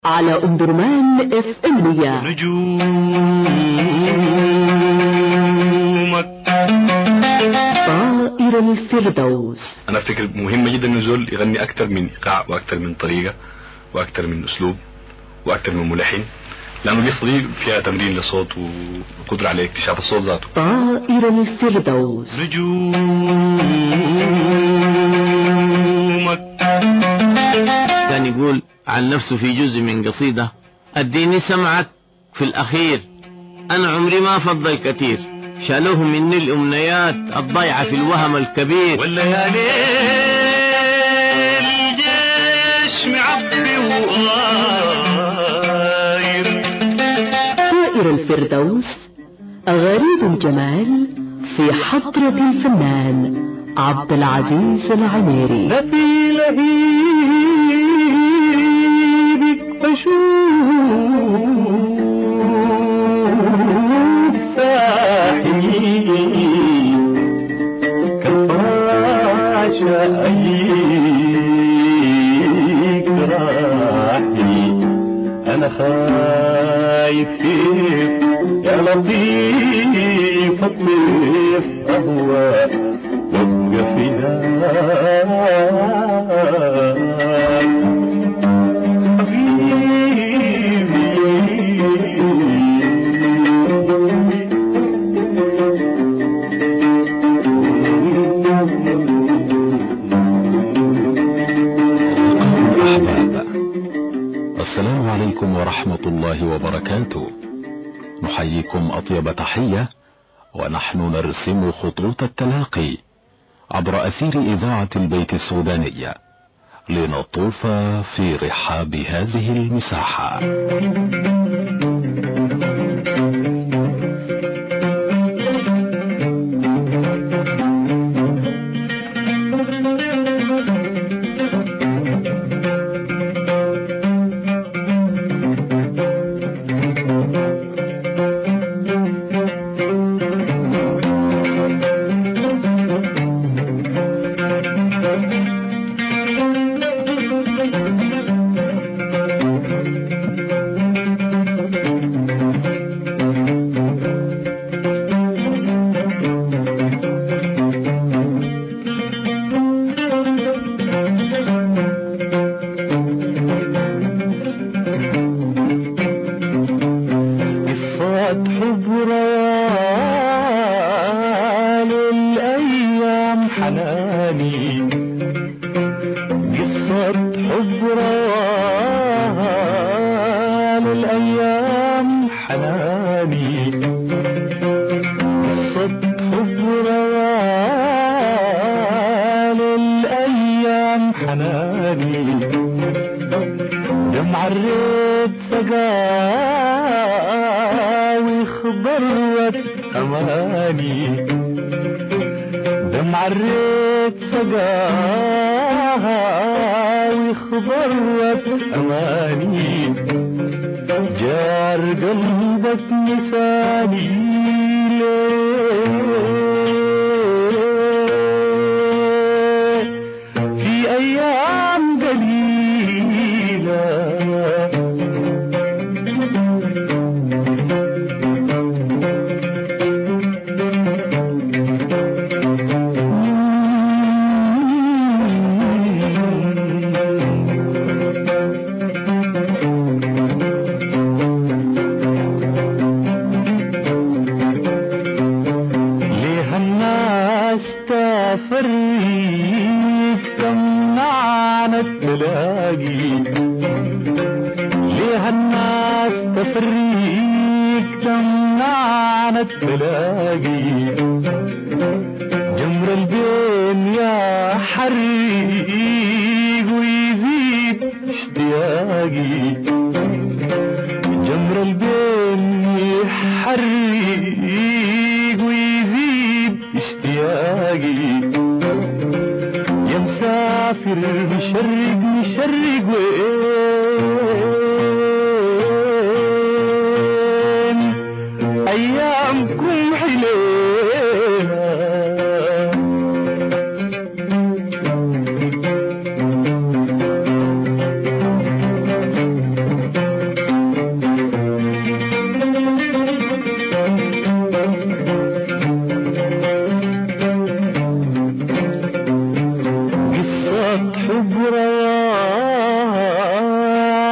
على أندرمان FM نجومك طائر الفردوس. أنا أفتكر مهمة جدا إن زول يغني أكتر من إيقاع وأكتر من طريقة وأكتر من أسلوب وأكتر من ملحن، لأنه القصة دي فيها تمرين للصوت وقدرة على اكتشاف الصوت ذاته. طائر الفردوس. نجومك. كان يقول عن نفسه في جزء من قصيدة: اديني سمعك في الأخير، أنا عمري ما فضل كتير، شالوه مني الأمنيات الضيعة في الوهم الكبير، والليالي الجيش معبي وغاير. طائر الفردوس غريب الجمال في حضرة الفنان عبد العزيز العميري. نبي لهيبك بشوف ساحي كالفراشة أيك راحي، أنا خايف فيك يا لطيف الطيف أهواك وابقى فداك حبيبي. السلام عليكم ورحمة الله وبركاته. نحييكم أطيب تحية ونحن نرسم خطوط التلاقي عبر أثير إذاعة البيت السودانية لنطوف في رحاب هذه المساحة.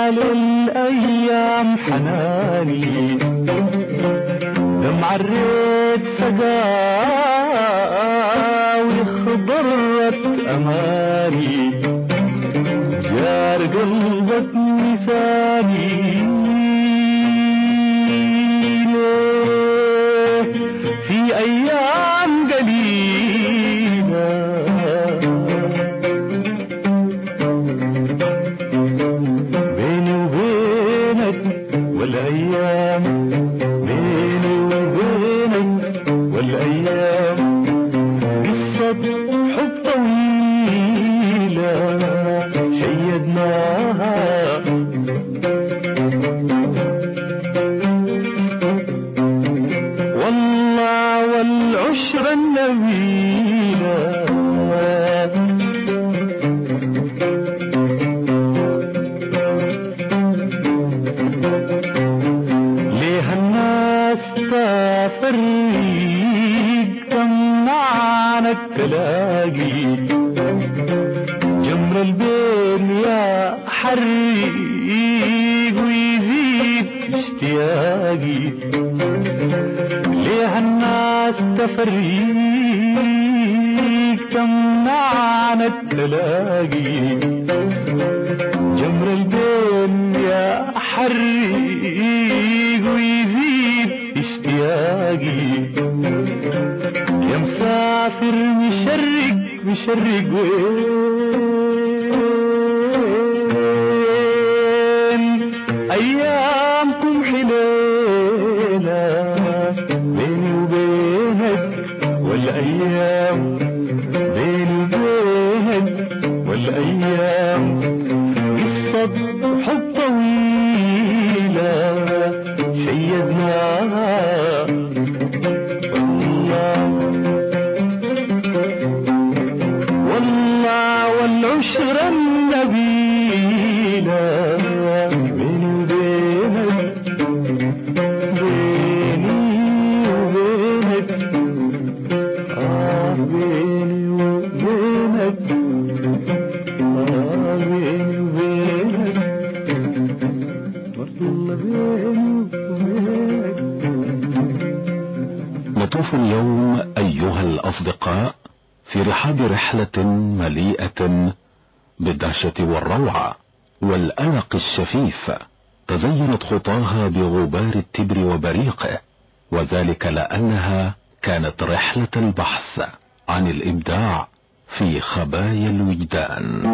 للأيام حناني دمع الريت سقاوي خضرت أماني جار قلبك نساني في أيام قليلة بيني وبينك والأيام بيني وبينك والأيام قصة حب طويلة شيدناها والله والعشرة النبيلة ليه الناس تفريق تمنعنا التلاقي جمر البين يا حريق ويزيد اشتياقي ليه الناس تفريق تمنعنا التلاقي جمر البين يا حريق ويزيد اشتياقي يا مسافر مشرق وين ايامكم حليلة بيني وبينك والايام بيني وبينك والايام قصة حب طويلة شيدناها والله والعشرة النبيلة بيني وبينك بيني وبينك بيني وبينك بيني وبينك والله بيني وبينك. نطوف اليوم أيها الأصدقاء في رحاب رحلة مليئة بالدهشة والروعة والقلق الشفيف تزينت خطاها بغبار التبر وبريقه، وذلك لأنها كانت رحلة البحث عن الإبداع في خبايا الوجدان.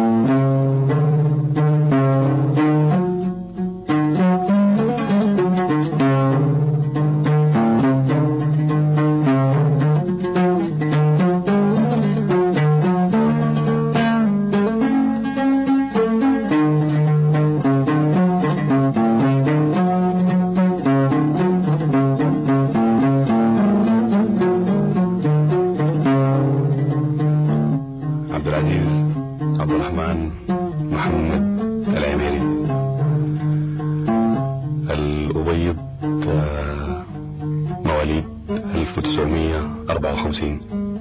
عبد العزيز عبد الرحمن محمد العميري الأبيض، مواليد 1954.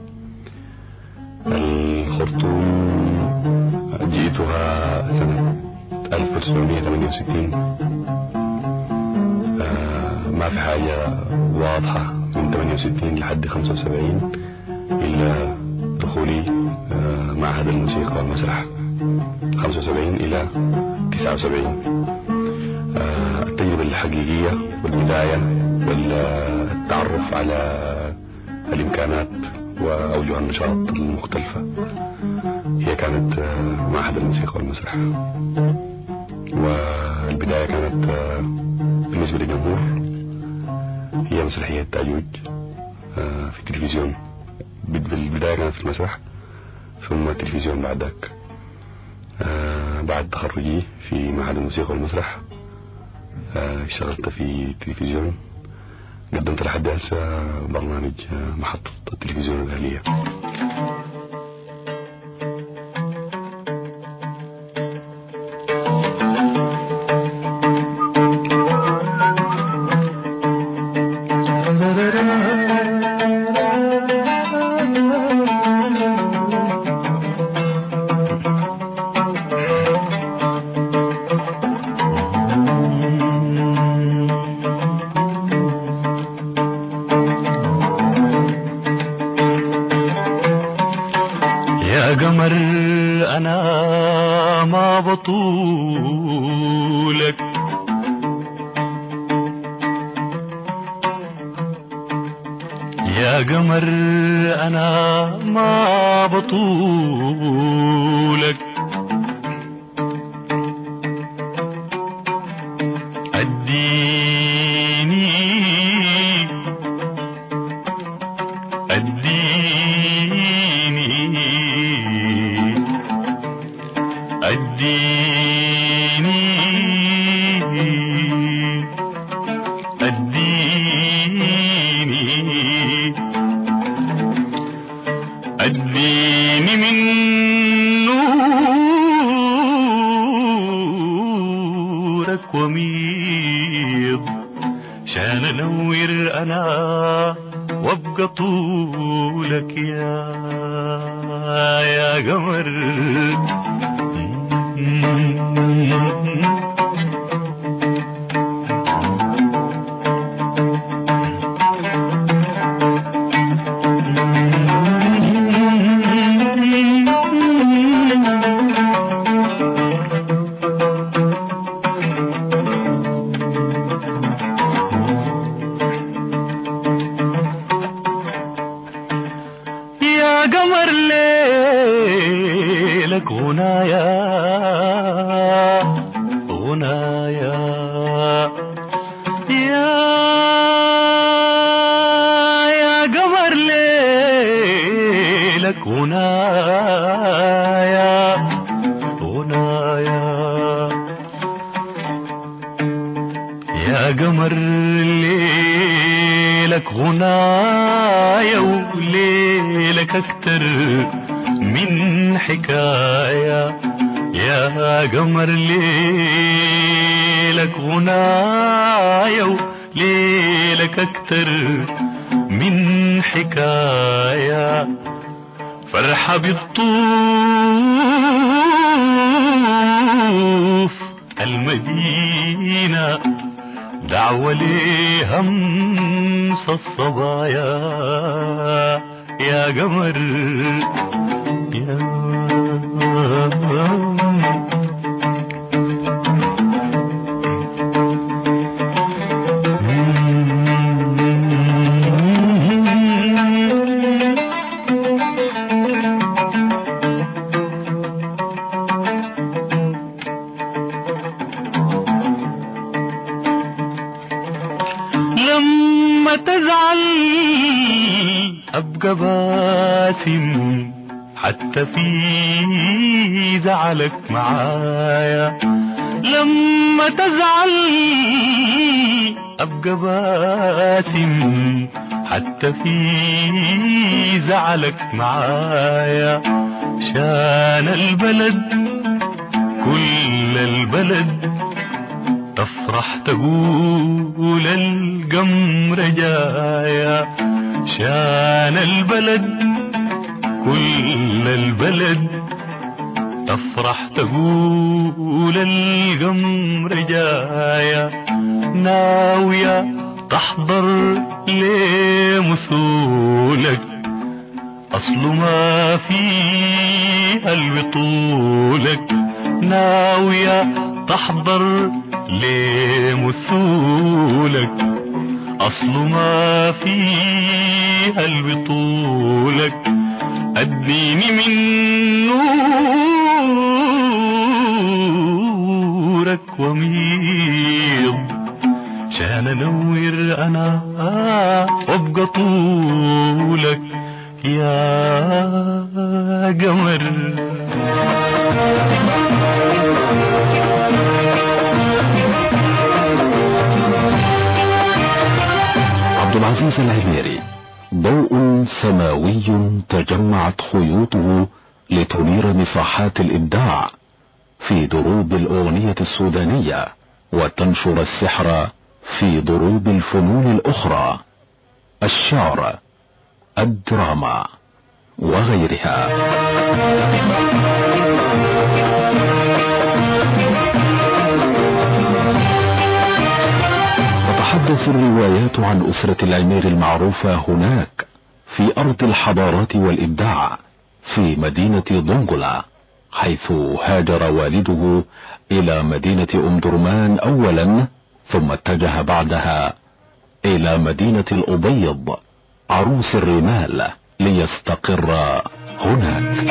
الخرطوم جئتها سنة 1968. ما في حاجة واضحة من 68 لحد 75 إلا دخولي معهد الموسيقى والمسرح 75 إلى 79. التجربة الحقيقية والبداية والتعرف على الإمكانات وأوجه النشاط المختلفة هي كانت معهد الموسيقى والمسرح. والبداية كانت بالنسبة للجمهور هي مسرحية تاجوج في التلفزيون. بالبداية كانت في المسرح ثم التلفزيون بعد ذاك. بعد تخرجي في معهد الموسيقى والمسرح اشتغلت في التلفزيون، قدمت لحد هسه برنامج محطة التلفزيون الأهلية. يا قمر أنا ما بطولك، اديني من نورك وميض شان انور انا وابقى طولك يا قمر. قمر ليلك غنايا غنايا يا قمر ليلك غنايا غنايا يا قمر ليلك غنايا وليلك أكتر من حكاية يا قمر ليلك غنايا وليلك أكتر من حكاية فرحة بالطوف المدينة دعوة لهمس الصبايا يا قمر يا لما تزعل أبقى باسم حتى في زعلك معايا لما تزعل أبقى باسم حتى في زعلك معايا شان البلد كل البلد تفرح تقول القمر جايا شان البلد كل البلد تفرح تقول القمر جايا ناوية تحضر لمثولك أصل ما في البطولك ناوية تحضر لمثولك أصل ما فيها البطولك أديني من نورك وميض شان أنور أنا وابقى طولك يا قمر. عبد العزيز العميري ضوء سماوي تجمعت خيوطه لتنير مساحات الإبداع في دروب الأغنية السودانية وتنشر السحر في دروب الفنون الأخرى الشعر الدراما وغيرها. تتحدث الروايات عن أسرة العميري المعروفة هناك في أرض الحضارات والإبداع في مدينة دونغولا، حيث هاجر والده إلى مدينة أم درمان أولا ثم اتجه بعدها إلى مدينة الأبيض عروس الرمال ليستقر هناك.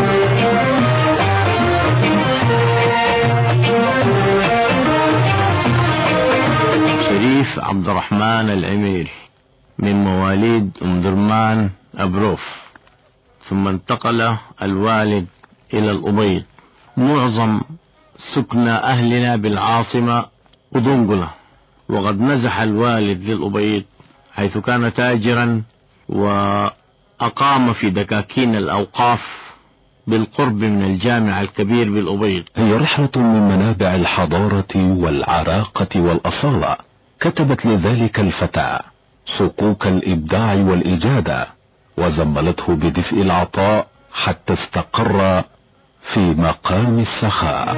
شريف عبد الرحمن العميري من مواليد أم درمان أبروف، ثم انتقل الوالد إلى الأبيض. معظم سكن أهلنا بالعاصمة ودنقلة، وقد نزح الوالد للأبيض حيث كان تاجرا وأقام في دكاكين الأوقاف بالقرب من الجامع الكبير بالأبيض. هي رحلة من منابع الحضارة والعراقة والأصالة، كتبت لذلك الفتى صكوك الإبداع والإجادة، وزملته بدفء العطاء حتى استقر في مقام السخاء.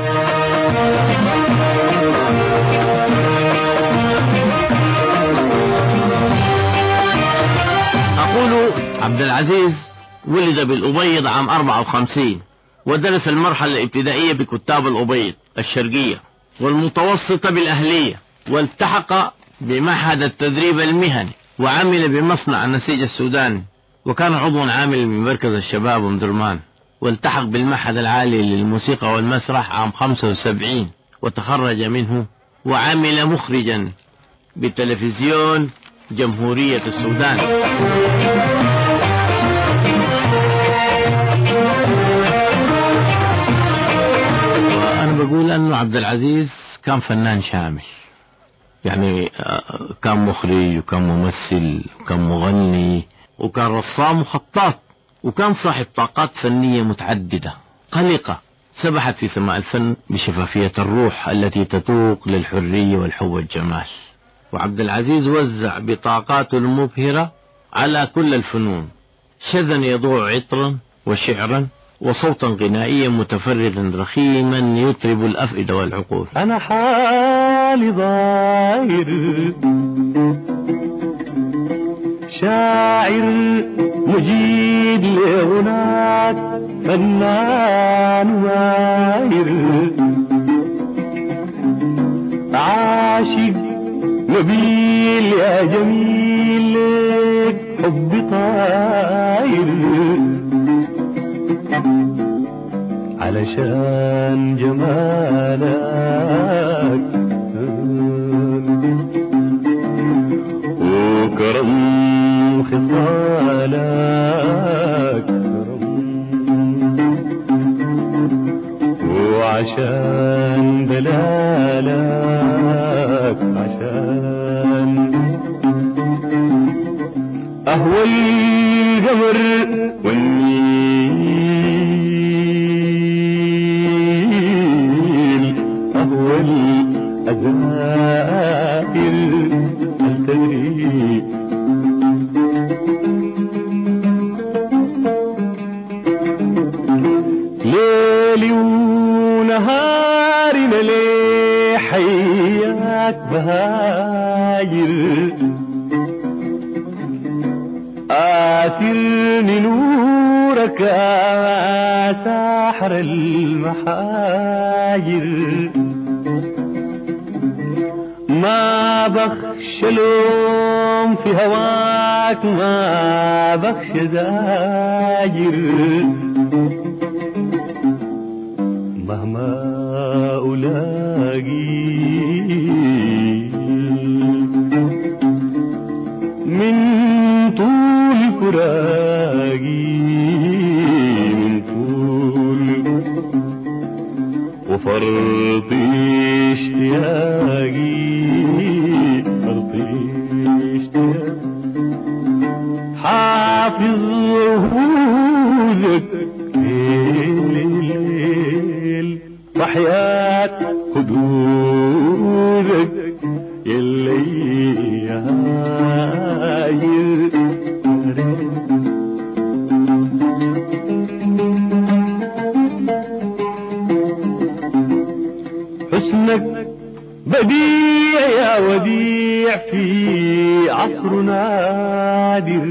أقول عبد العزيز ولد بالأبيض عام 54، ودرس المرحلة الابتدائية بكتاب الأبيض الشرقية والمتوسطة بالأهلية، والتحق بمعهد التدريب المهني، وعمل بمصنع النسيج السوداني، وكان عضوا عامل من مركز الشباب أم درمان، والتحق بالمعهد العالي للموسيقى والمسرح عام 75 وتخرج منه، وعمل مخرجا بتلفزيون جمهورية السودان. وأنا بقول أنه عبد العزيز كان فنان شامل، يعني كان مخرج وكان ممثل وكان مغني وكان رسام وخطاط، وكان صاحب طاقات فنية متعددة قلقة سبحت في سماء الفن بشفافية الروح التي تتوق للحرية والحب والجمال. وعبد العزيز وزع بطاقاته المبهرة على كل الفنون، شذا يضوع عطرا وشعرا وصوتا غنائيا متفردا رخيما يطرب الأفئدة والعقول. أنا حالي ضاير شاعر مجيد لهناك فنان ماهر، عاشق نبيل يا جميل لك حبي طاير، علشان جمالك وكرم خصالك، وعشان دلالك، عشان أهوى القمر والنيل، أهوى الأزائر، هل تدري ليلي ونهارنا ليه حياك بهاجر، آثرني نورك يا ساحر المحاجر، ما بخش لوم في هواك، ما بخش زاجر، مهما ألاقي من طول فراقي، من طول وفرط اشتياقي، فرط اشتياقي، حافظ عهودك الليل وحياة حدودك يلي هاير. حسنك بديع يا وديع في عصر نادر،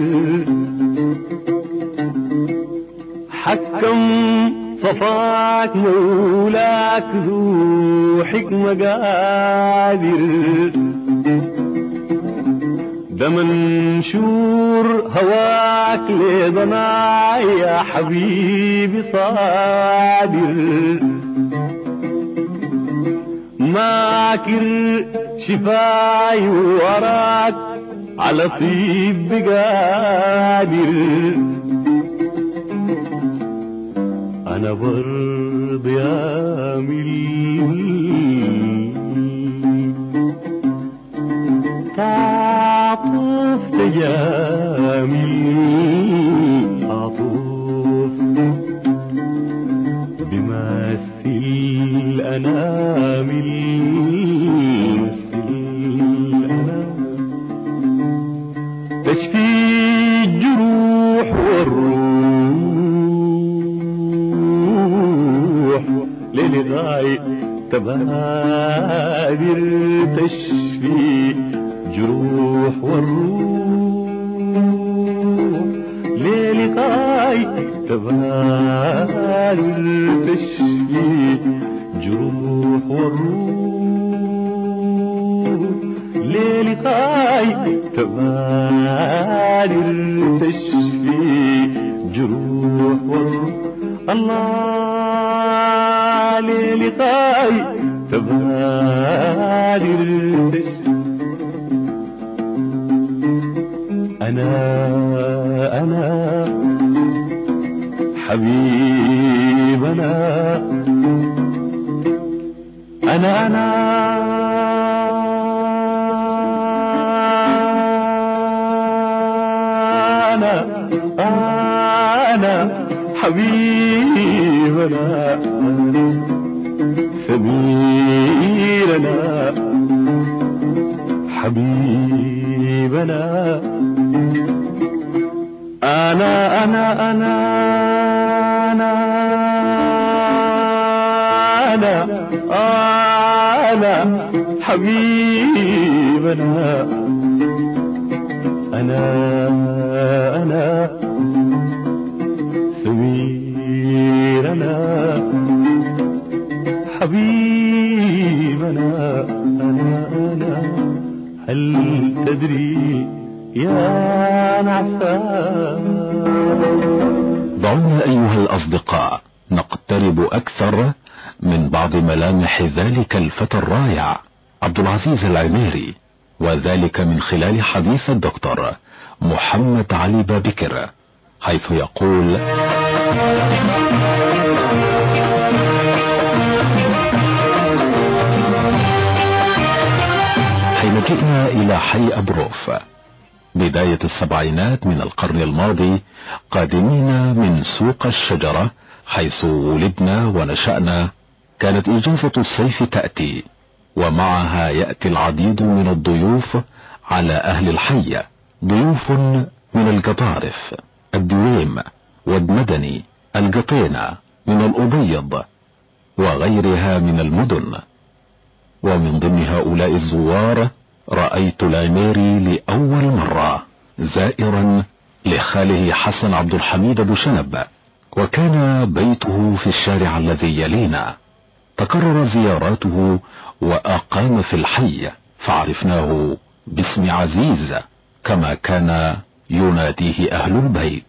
حكم صفاك مولاك ذو حكمة قادر، ده منشور هواك لضنا يا حبيبي صادر ماكر شفاي وراك على طيب بقادر أنا برض يا تعطف تجامل عطوف بمثل أنامل تشفي الجروح والروح للغاية تبادر تشفي جروح والروح للغاية تبادر تشفي جروح والروح للغاية تبادر تشفي جروح والروح الله للغاية تبادر تشفي أنا حبيبنا أنا حبيبنا سميرنا حبيبنا أنا حبيبنا أنا سميرنا حبيبنا أنا هل تدري يا نعسان. دعونا أيها الأصدقاء نقترب أكثر من بعض ملامح ذلك الفتى الرائع عبد العزيز العميري، وذلك من خلال حديث الدكتور محمد علي بابكر، حيث يقول: حين جئنا إلى حي أبروف بداية السبعينات من القرن الماضي، قادمين من سوق الشجرة حيث ولدنا ونشأنا، كانت إجازة الصيف تأتي، ومعها يأتي العديد من الضيوف على أهل الحي، ضيوف من القطارف، الدويم والمدني، القطينة، من الأبيض وغيرها من المدن. ومن ضمن هؤلاء الزوار رأيت العميري لأول مرة زائرا لخاله حسن عبد الحميد أبو شنب، وكان بيته في الشارع الذي يلينا. تكرر زياراته وأقام في الحي، فعرفناه باسم عزيز كما كان يناديه أهل البيت.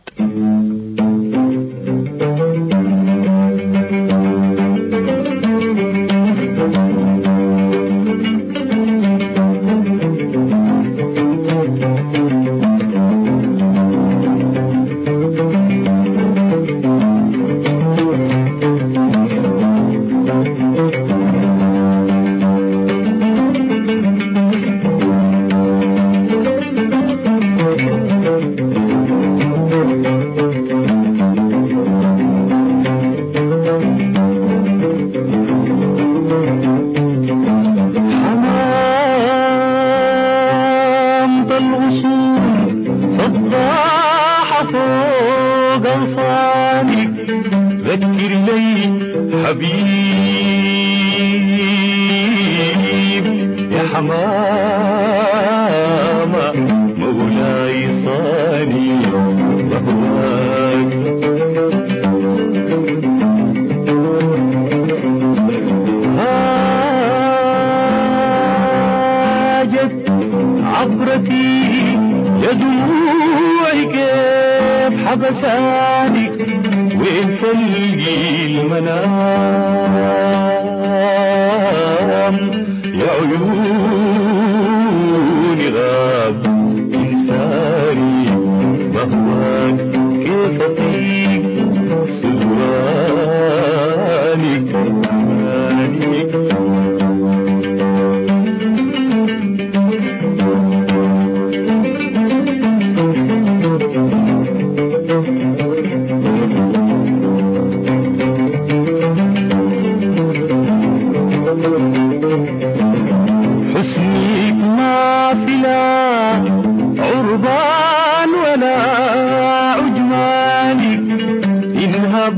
عبرتي يا دموعي كيف حبساني وين تلقي المنام يا عيوني غاب إنساني مهواك كيف أطيق سلوانك حسنك ما في لا عربان ولا عجمانك إن هب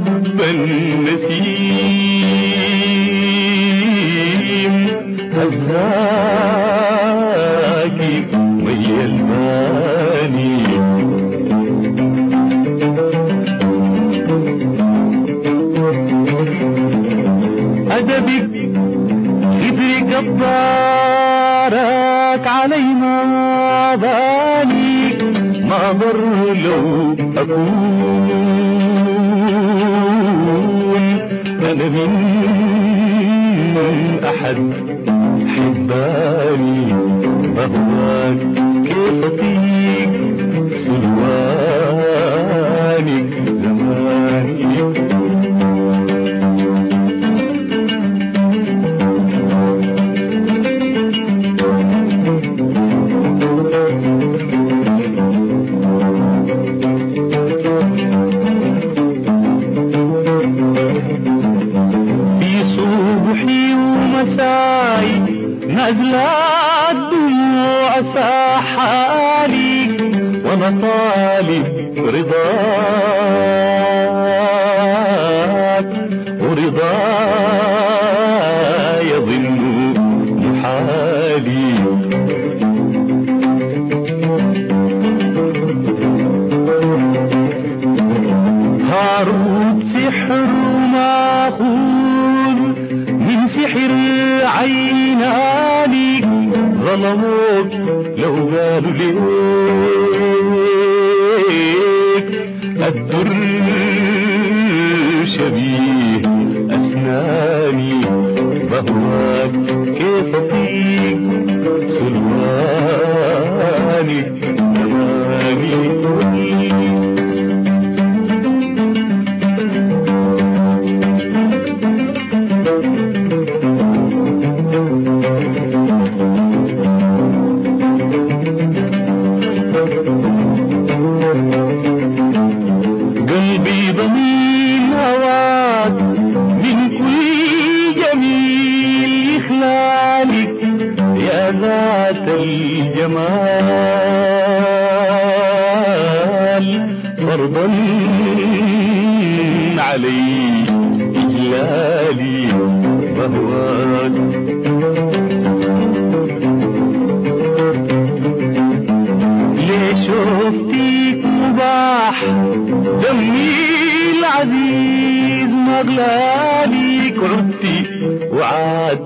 النسيم هزاكي ويا الماني أدبك خدرك الضارك علي ما بالي ما ضر لو أكون أنا من أحد حباني مهواك كيف أطيق سلوانك زماني نزلت دموع ساحالي وانا طالب رضاك ورضاي يظن محالي هاروت سحر ماخوذ من سحر عينانك ظلموك لو قالوا ليك الدر شبيه أسناني بهواك كيف أطيق سلوانك زماني قلبي ضمين هواك من كل جميل يخلالك يا ذات الجمال فرضا علي إجلالي وهواك ليش شفتيك مباح دمي العزيز مغلاليك عدتي وعاد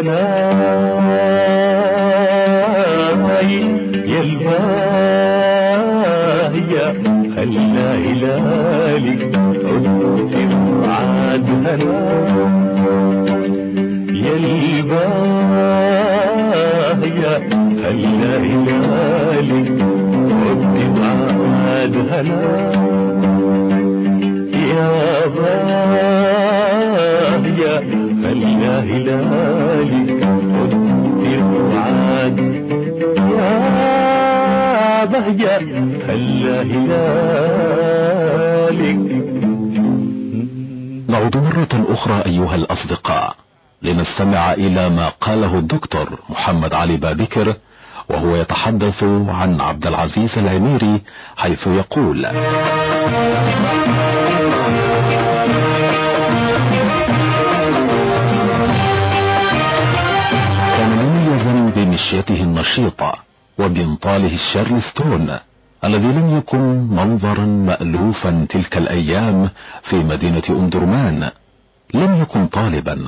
هناي يا الباهية خلى هلالك عدتي وعاد هناي يا الباهية خلى هلالك عدتي وعاد هناي يا باهية خلى هلالك عدتي وعاد يا باهية خلى هلالك. نعود مرة أخرى أيها الأصدقاء لنستمع إلى ما قاله الدكتور محمد علي بابكر وهو يتحدث عن عبد العزيز العميري حيث يقول: كان مميزا بمشيته النشيطة وبانطاله الشارلستون الذي لم يكن منظرا مألوفا تلك الأيام في مدينة أندرمان. لم يكن طالبا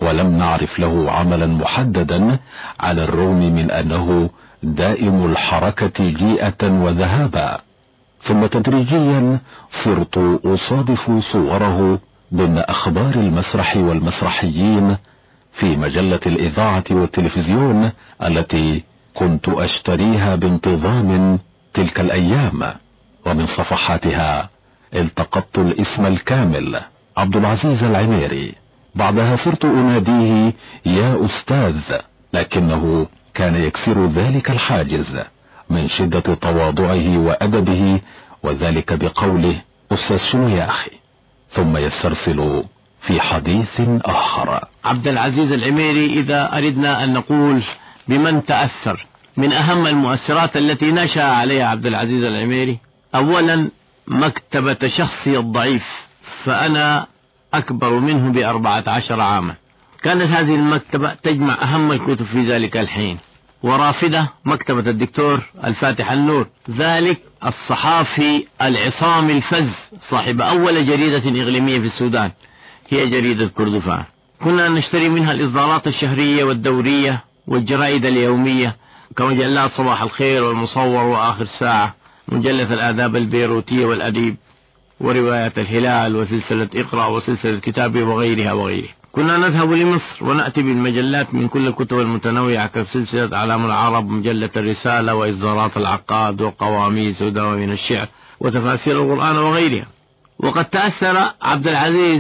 ولم نعرف له عملا محددا، على الرغم من أنه دائم الحركة جيئة وذهابا. ثم تدريجيا صرت أصادف صوره ضمن أخبار المسرح والمسرحيين في مجلة الإذاعة والتلفزيون التي كنت أشتريها بانتظام تلك الأيام، ومن صفحاتها التقطت الاسم الكامل عبد العزيز العميري. بعدها صرت أناديه يا أستاذ، لكنه كان يكسر ذلك الحاجز من شدة تواضعه وأدبه، وذلك بقوله أستاذ شنو يا أخي، ثم يسترسل في حديث آخر. عبد العزيز العميري إذا أردنا أن نقول بمن تأثر، من أهم المؤثرات التي نشأ عليها عبد العزيز العميري أولا مكتبة شخصي الضعيف، فأنا أكبر منه ب14 عاما. كانت هذه المكتبة تجمع أهم الكتب في ذلك الحين، ورافدة مكتبة الدكتور الفاتح النور، ذلك الصحافي العصام الفز صاحب أول جريدة إقليمية في السودان هي جريدة كردفان. كنا نشتري منها الإصدارات الشهرية والدورية والجرائد اليومية كمجلات صباح الخير والمصور وآخر ساعة، مجلة الآداب البيروتية والأديب، ورواية الهلال، وسلسلة إقرأ، وسلسلة كتابي، وغيرها وغيرها. كنا نذهب لمصر ونأتي بالمجلات من كل الكتب المتنوعة كسلسلة أعلام العرب، مجلة الرسالة، وإصدارات العقاد، وقواميس، ودواوين الشعر، وتفاسير القرآن وغيرها. وقد تأثر عبد العزيز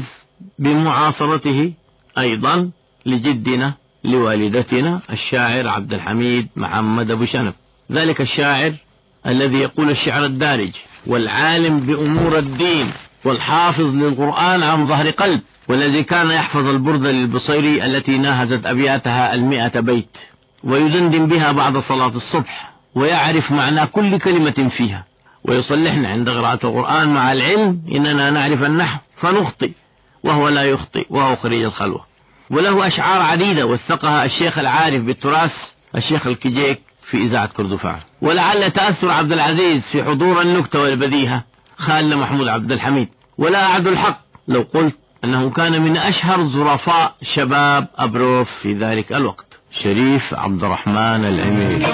بمعاصرته أيضا لجدنا لوالدتنا الشاعر عبد الحميد محمد أبو شنب، ذلك الشاعر الذي يقول الشعر الدارج، والعالم بأمور الدين، والحافظ للقرآن عن ظهر قلب، والذي كان يحفظ البردة للبصيري التي ناهزت أبياتها 100 بيت، ويدندن بها بعد صلاة الصبح، ويعرف معنى كل كلمة فيها، ويصلحنا عند قراءة القرآن، مع العلم إننا نعرف النحو فنخطئ وهو لا يخطئ، وهو خريج الخلوة. وله أشعار عديدة وثقها الشيخ العارف بالتراث الشيخ الكجيك في إذاعة كردفان. ولعل تأثر عبد العزيز في حضور النكتة والبديهة خال محمود عبد الحميد، ولا أعد الحق لو قلت أنه كان من أشهر ظرفاء شباب أبروف في ذلك الوقت. شريف عبد الرحمن العميري.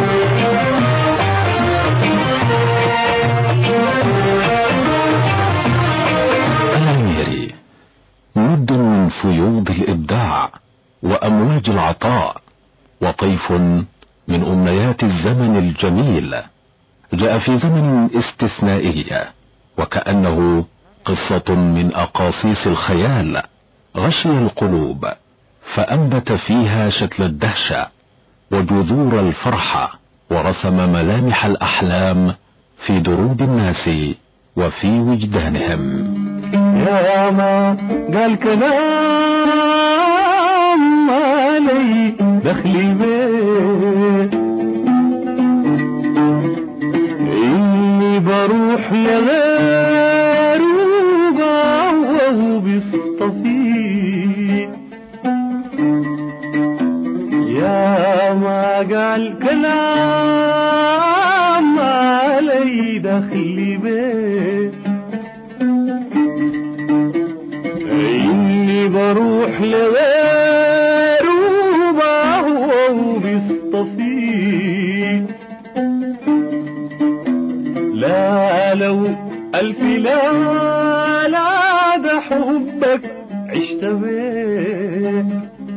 العميري مد من فيوض الإبداع وأمواج العطاء، وطيف من أمنيات الزمن الجميل، جاء في زمن استثنائي، وكأنه قصة من أقاصيص الخيال، غشي القلوب فأنبت فيها شكل الدهشة وجذور الفرحة، ورسم ملامح الأحلام في دروب الناس وفي وجدانهم. يا ما قال كلام علي دخلي بيه، إني بروح لغير وهو بيصطفي. يا ما قال كلام علي دخلي بيه، إني بروح لغير وهو بيصطفي. لا لو ألف لا لا ده حبك عشت بيه،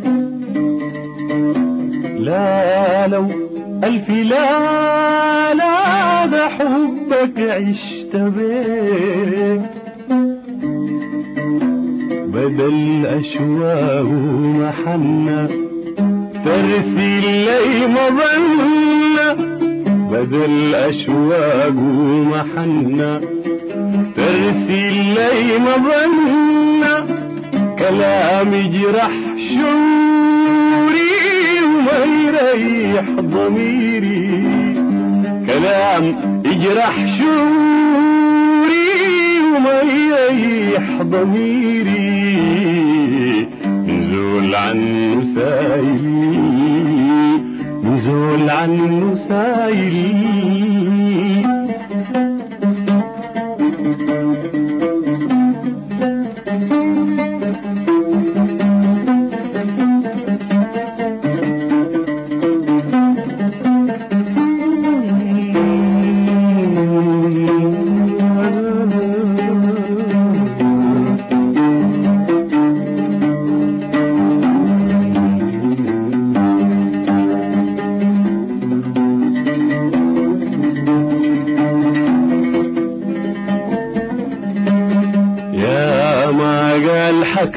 لا لو ألف لا لا ده حبك عشت بيه. بدل أشواق محنة ترسل لي مظنة، بدل أشواق محنة ترسل لي مظنة. كلام يجرح شعوري وما يريح ضميري، كلام يجرح شعوري وما يريح ضميري. نزول عنه سايلي، نزول عنه سايلي.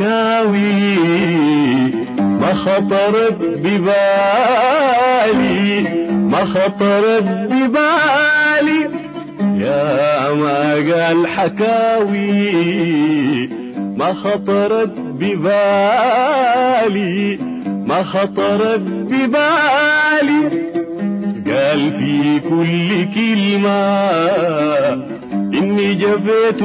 الحكاوي ما خطرت ببالي ما خطرت ببالي يا ما قال حكاوي ما خطرت ببالي ما خطرت ببالي قال في كل كلمة إني جفيت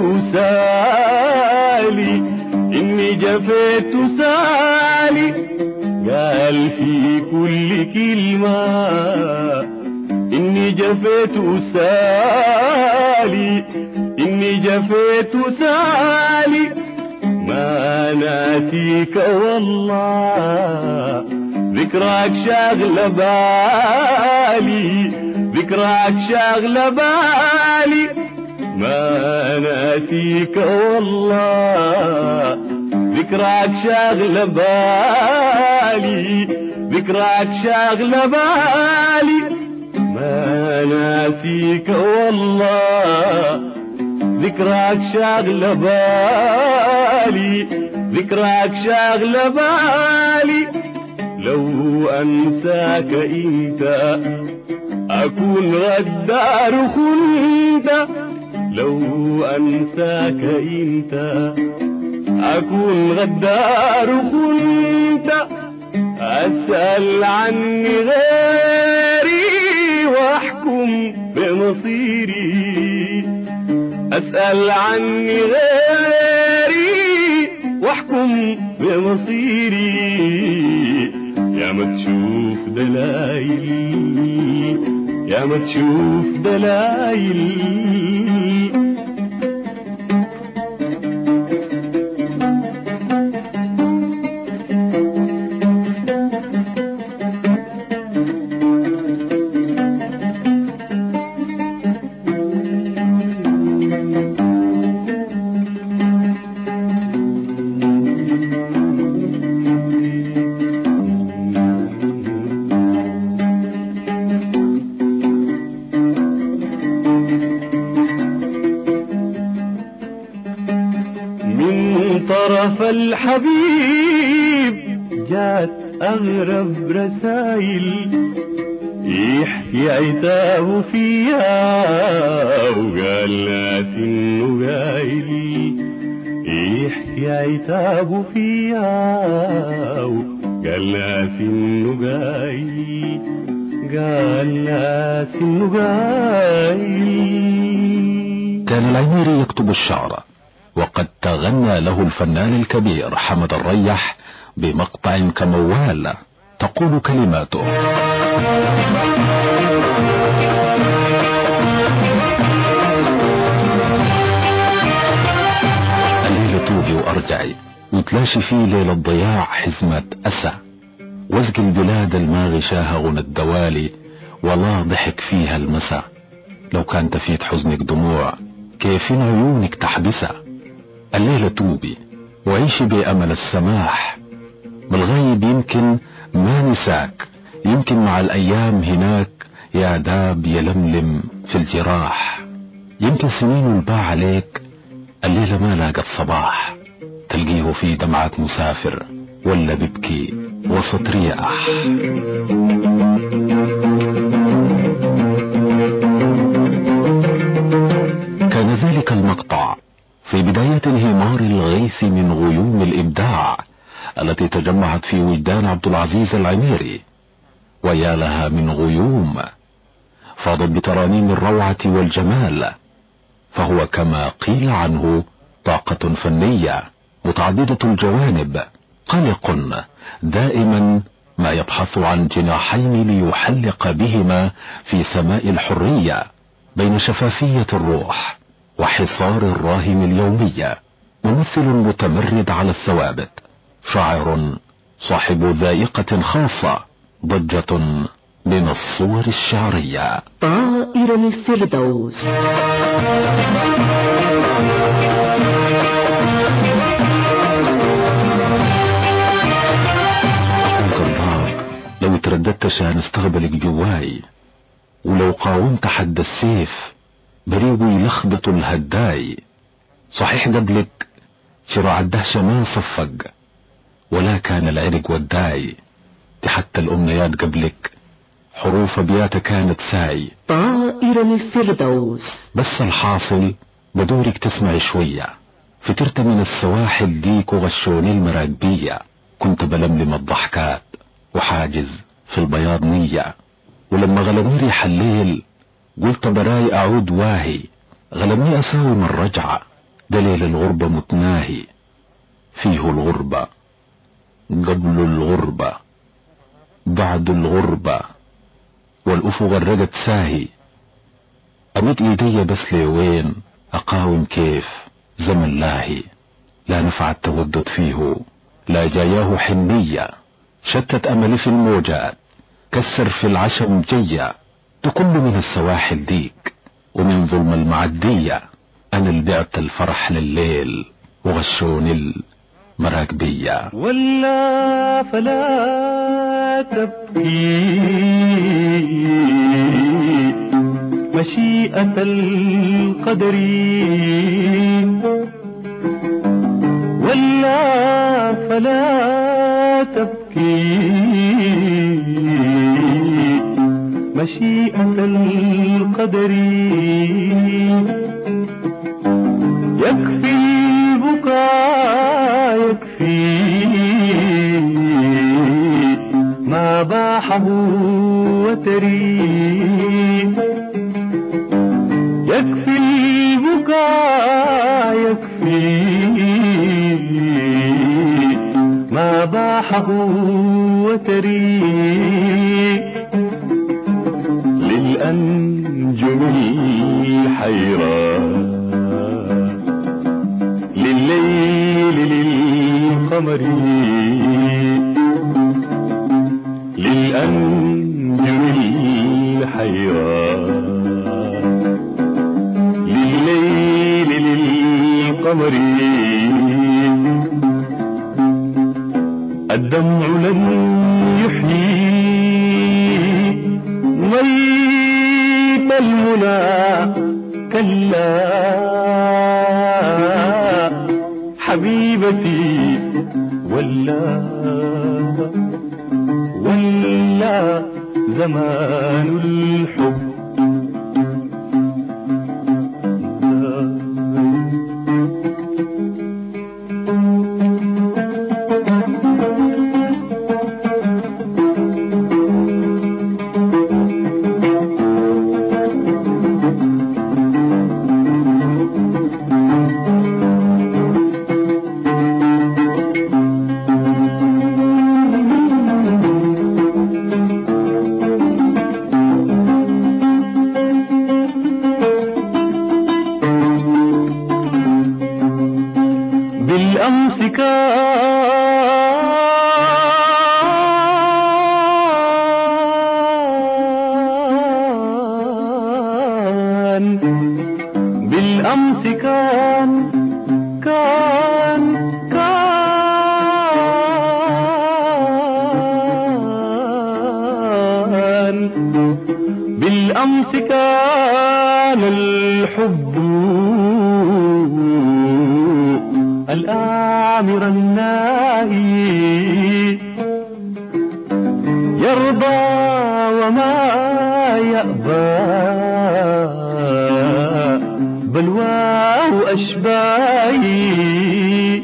سالي إني جفيت سالي قال في كل كلمة إني جفيت سالي إني جفيت سالي ما ناسيك والله ذكراك شاغل بالي ذكراك شاغل بالي ما ناسيك والله ذكراك شاغل بالي ذكراك شاغل بالي ما ناسيك والله ذكراك شاغل بالي ذكراك شاغل بالي لو أنساك أنت أكون غدار خنت لو أنساك أنت أكون غدار خنت أسأل عني غيري وأحكم بمصيري أسأل عني غيري وأحكم بمصيري يا ما تشوف دلايل يا ما تشوف دلايل طرف الحبيب جات أغرب رسايل يحكي عتابه فيها وقال ناس إنه قايل يحكي عتابه فيها وقال ناس إنه قايل قال ناس إنه قايل. كان العميري يكتب الشعر وقد تغنى له الفنان الكبير حمد الريح بمقطع كموال تقول كلماته: الليلة توبي وارجعي وتلاشي فيه ليلة ضياع حزمة أسى وزق البلاد الماغي شاها غنى الدوالي ولا ضحك فيها المسا لو كان تفيت حزنك دموع كيفين عيونك تحبسها. الليلة توبي وعيشي بأمل السماح بالغيب يمكن ما نساك يمكن مع الأيام هناك يا داب يلملم في الجراح يمكن سنين الباع عليك الليلة ما لاقى الصباح تلقيه في دمعات مسافر ولا ببكي وسط رياح. كان ذلك المقطع في بداية انهمار الغيث من غيوم الإبداع التي تجمعت في وجدان عبد العزيز العميري، ويا لها من غيوم فاضت بترانيم الروعة والجمال، فهو كما قيل عنه طاقة فنية متعددة الجوانب، قلق دائما ما يبحث عن جناحين ليحلق بهما في سماء الحرية بين شفافية الروح وحصار الراهن اليومية، ممثل متمرد على الثوابت، شاعر صاحب ذائقة خاصة، ضجة من الصور الشعرية. طائر الفردوس. لو ترددت عشان استقبلك جواي، ولو قاومت حد السيف بريقه يلخبط الهداي، صحيح قبلك شراع الدهشة ما صفق ولا كان العرق والداي، دي حتى الأمنيات قبلك حروف أبياتها كانت ساي. طائر الفردوس. بس الحاصل بدورك تسمعي شوية، فترت من السواحل ديك وغشوني المراكبية، كنت بلملم الضحكات وحاجز في البياض نية، ولما غلبني ريح الليل قلت براي أعود واهي، غلبني أساوم الرجعة دليل الغربة متناهي، فيه الغربة قبل الغربة بعد الغربة والأفق غرقت ساهي، أمد إيدي بس لوين أقاوم كيف زمن لاهي، لا نفع التودد فيه لا جاياه حنية، شتت أملي في الموجات كسر في العشم جية، تكل من السواحل ديك ومن ظلم المعدية، أنا اللي بعت الفرح لليل وغشوني المراكبية. ولا فلا تبكي مشيئة القدر، ولا فلا تبكي مشيئة القدر، يكفي البكاء يكفي ما باحه وتري، يكفي البكاء يكفي ما باحه وتري، للأنجم الحيران للليل للقمر، للأنجم الحيران للليل للقمر، الدمع لن يحيي ميت المنى كلا حبيبتي، ولا زمان الحب. بالأمس كان الحب الآمر الناهي، يرضى وما يأبى بلواه أشباهي،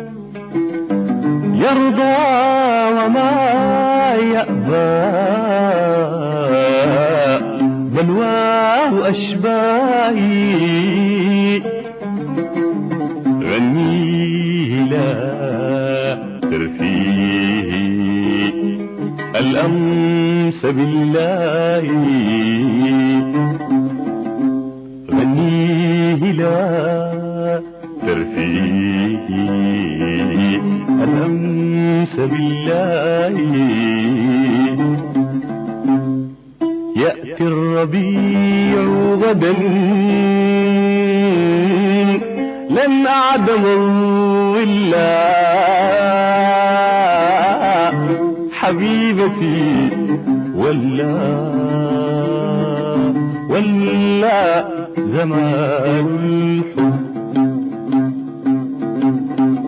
يرضى وما يأبى بلواه أشباهي، غنيه لا ترفيه الأمس بالله، غنيه لا ترفيه الأمس بالله، يأتي الربيع غدا لن أعدم إلا حبيبتي، ولا زمان الحب.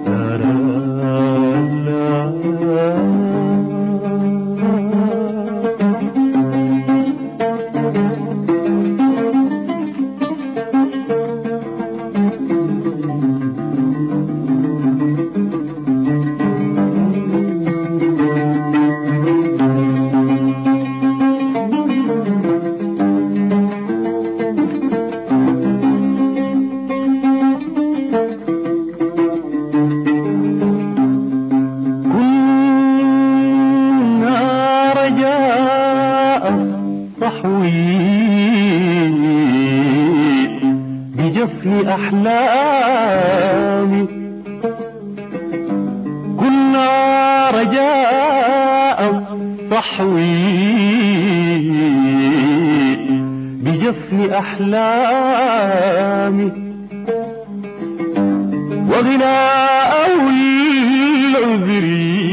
صحوي بجفن أحلامي، كنا رجاء صحوي بجفن أحلامي، وغناء العذر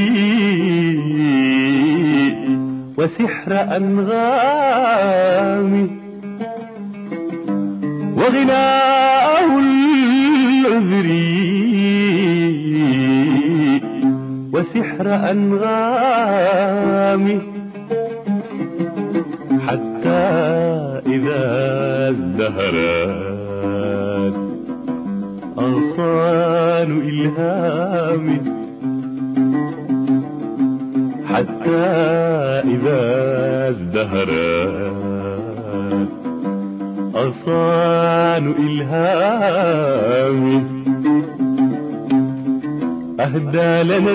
وسحر أنغامي، وغناء العذر وسحر أنغامي، حتى إذا ازدهرت أغصان إلهامي، حتى إذا ازدهرت أغصان إلهامي، أهدى لنا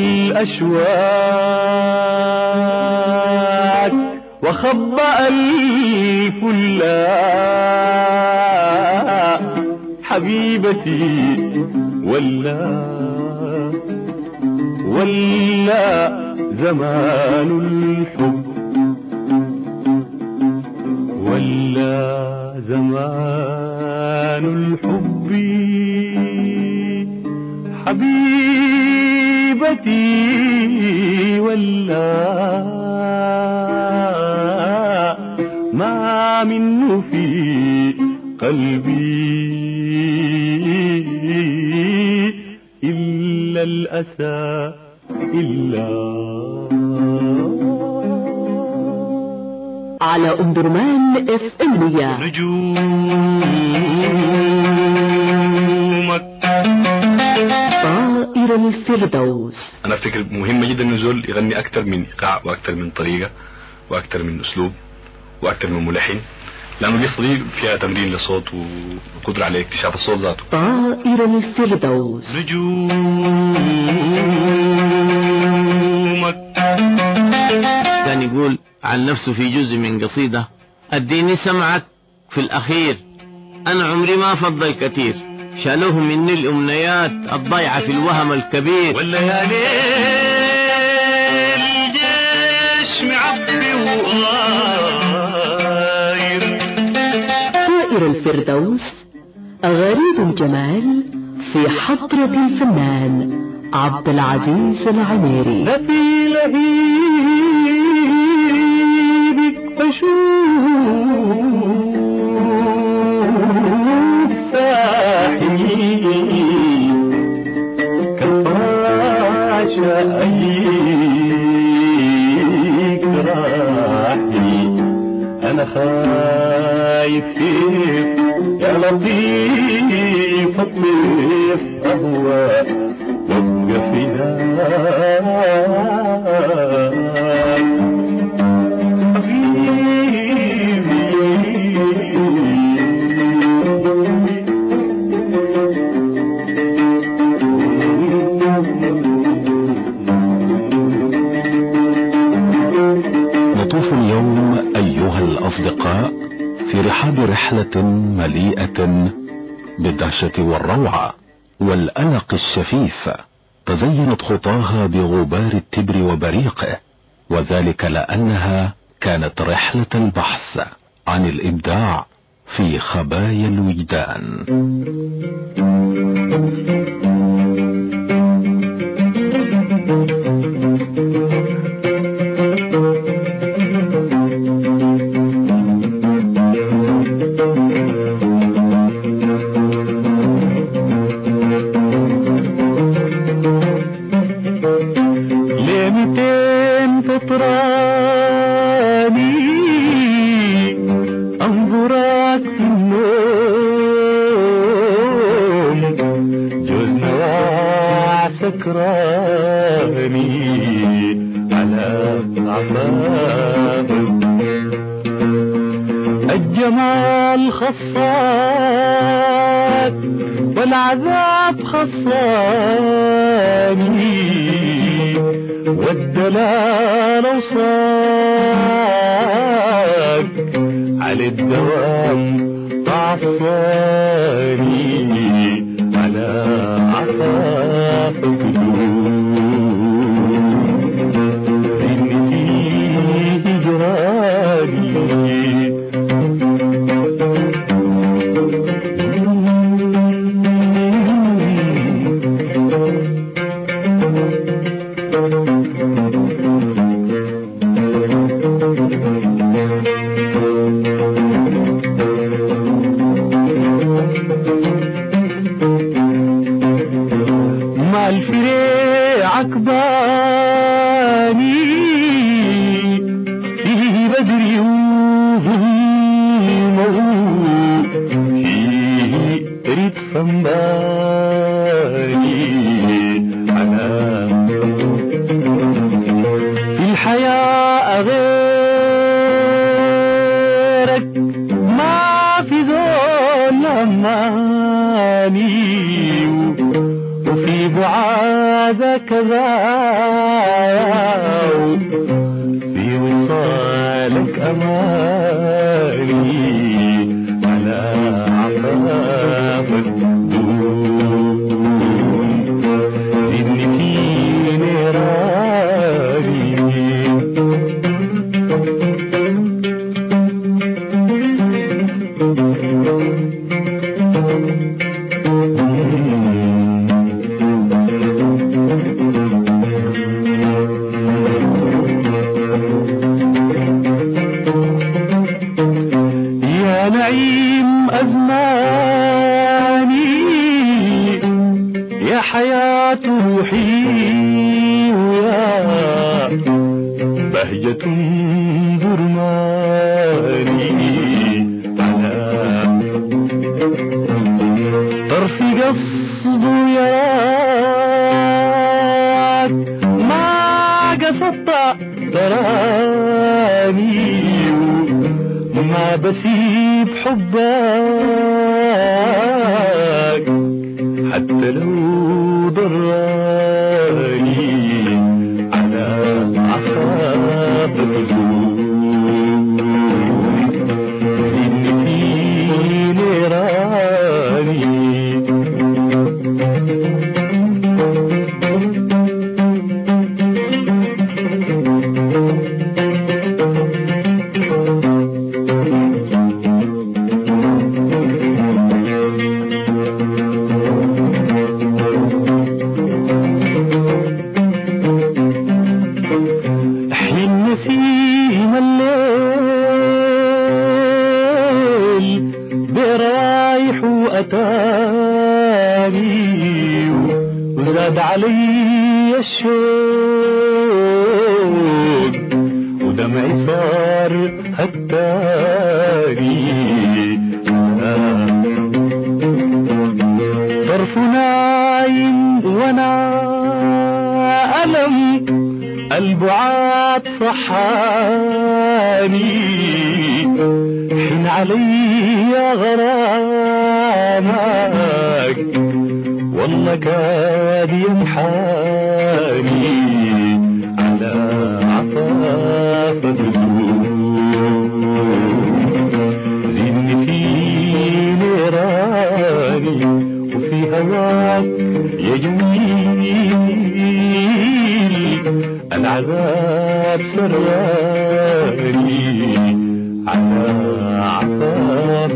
الأشواك وخبأ الفلاح حبيبتي، ولا زمان الحب، ولا زمان الحب حبيبتي، ولا ما منه في قلبي إلا الأسى، على أم درمان FM نجومك طائر الفردوس. انا افتكر مهم جدا ان زول يغني اكتر من ايقاع واكتر من طريقه واكتر من اسلوب واكتر من ملحن، لانه القصه دي فيها تمرين للصوت وقدره على اكتشاف الصوت ذاته. طائر الفردوس. نجومك كان يقول عن نفسه في جزء من قصيدة: اديني سمعك في الأخير، أنا عمري ما فضل كتير، شالوه مني الأمنيات الضيعة في الوهم الكبير، والليالي الجيش معبي وغاير. طائر الفردوس غريب الجمال في حضرة الفنان عبد العزيز العميري. في لهيبك بشوف ساحي كالفراشة أيك راحي، أنا خايف فيك يا لطيف اطلف أهواك وابقى فداك نطوف اليوم أيها الأصدقاء في رحاب رحلة مليئة بالدهشة والروعة والقلق الشفيف، تزينت خطاها بغبار التبر وبريقه، وذلك لأنها كانت رحلة البحث عن الإبداع في خبايا الوجدان. أنظرك في النوم جوز نواع سكراني على أعمامك، الجمال خصاك والعذاب خصاني، والدلال أوصاك على الدوام تعصاني على عفاف مع الفريق عكباني فيه بدري وظلمه فيه ريت فنباني على في الحياة غيرك ما في زول أماني وفي بعادك ذاو في وصالك أماني على عفاف الدون إني في نيراني يا نعيم أزماني يا حياة روحي ويا بهجة ظلماني على طرف قصد ياك ما قصدت تراني ما بسيب حبك حتى لو ضراني على عفاف الهدوء إني في نيراني نسيم الليل برايح وأتاني وزاد علي الشوق ودمعي صار هتاني طرف نايم وانا ألم البعاد صحاني حين علي غرامك والله كاد يمحاني على عفاف الهدوء إني في نيراني وفي هواك يا جميل العذاب سراني على عفاف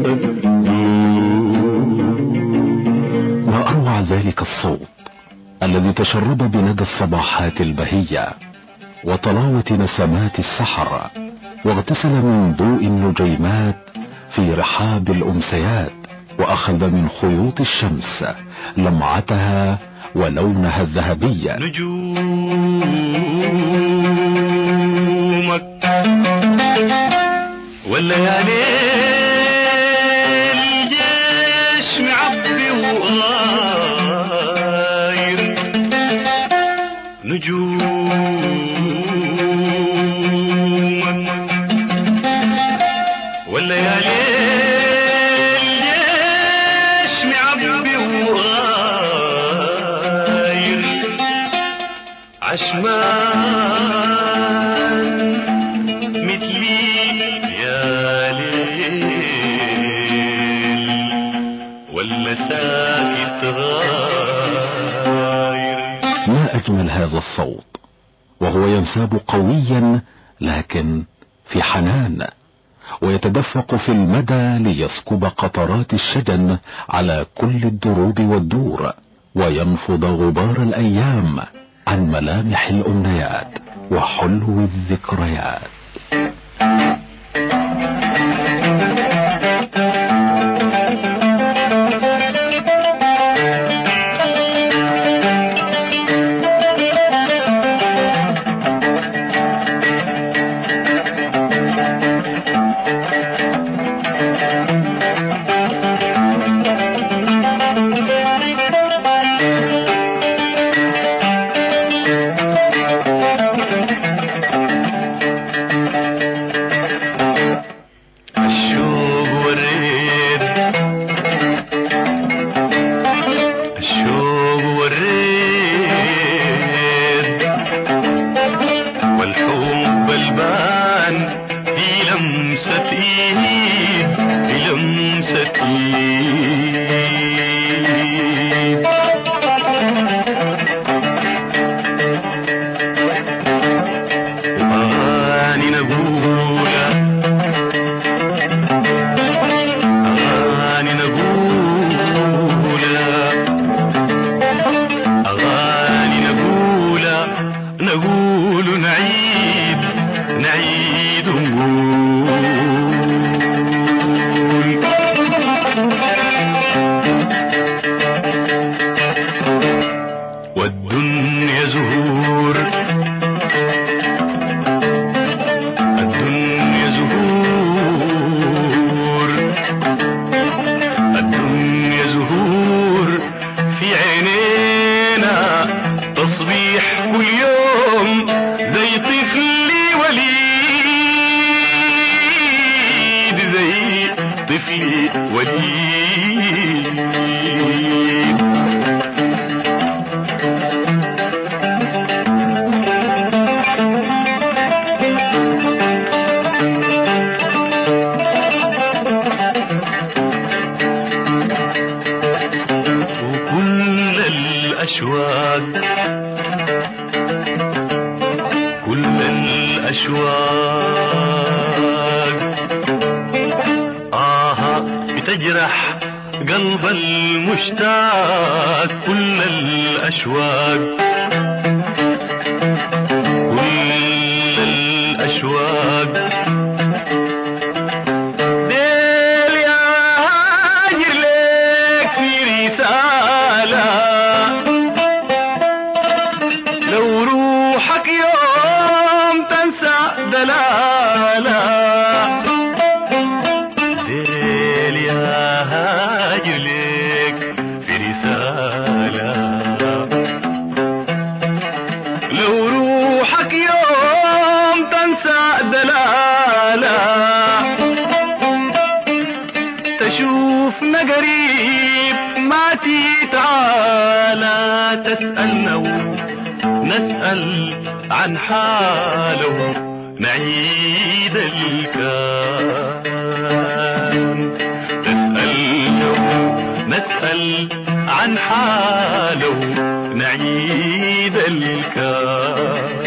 ما أروع ذلك الصوت الذي تشرب بندى الصباحات البهية وطلاوة نسمات السحر واغتسل من ضوء النجيمات في رحاب الأمسيات وأخذ من خيوط الشمس لمعتها ولونها الذهبي. نجومك والليالي الجيش معبي وغاير نجومك والليالي الجيش معبي وغاير عشمان مثلي يا ليل ينساب قويا لكن في حنان، ويتدفق في المدى ليسكب قطرات الشجن على كل الدروب والدور، وينفض غبار الأيام عن ملامح الأمنيات وحلو الذكريات. بتجرح قلب المشتاق كل الأشواق، كل الأشواق. ديل يا هاجر لك في رسالة، لو روحك يوم تنسى دلالة. تشوفنا قريب ما تعالى تسألنا ونسأل عن حاله، نعيد الكان. تسألنا ونسأل عن حاله، نعيد الكان.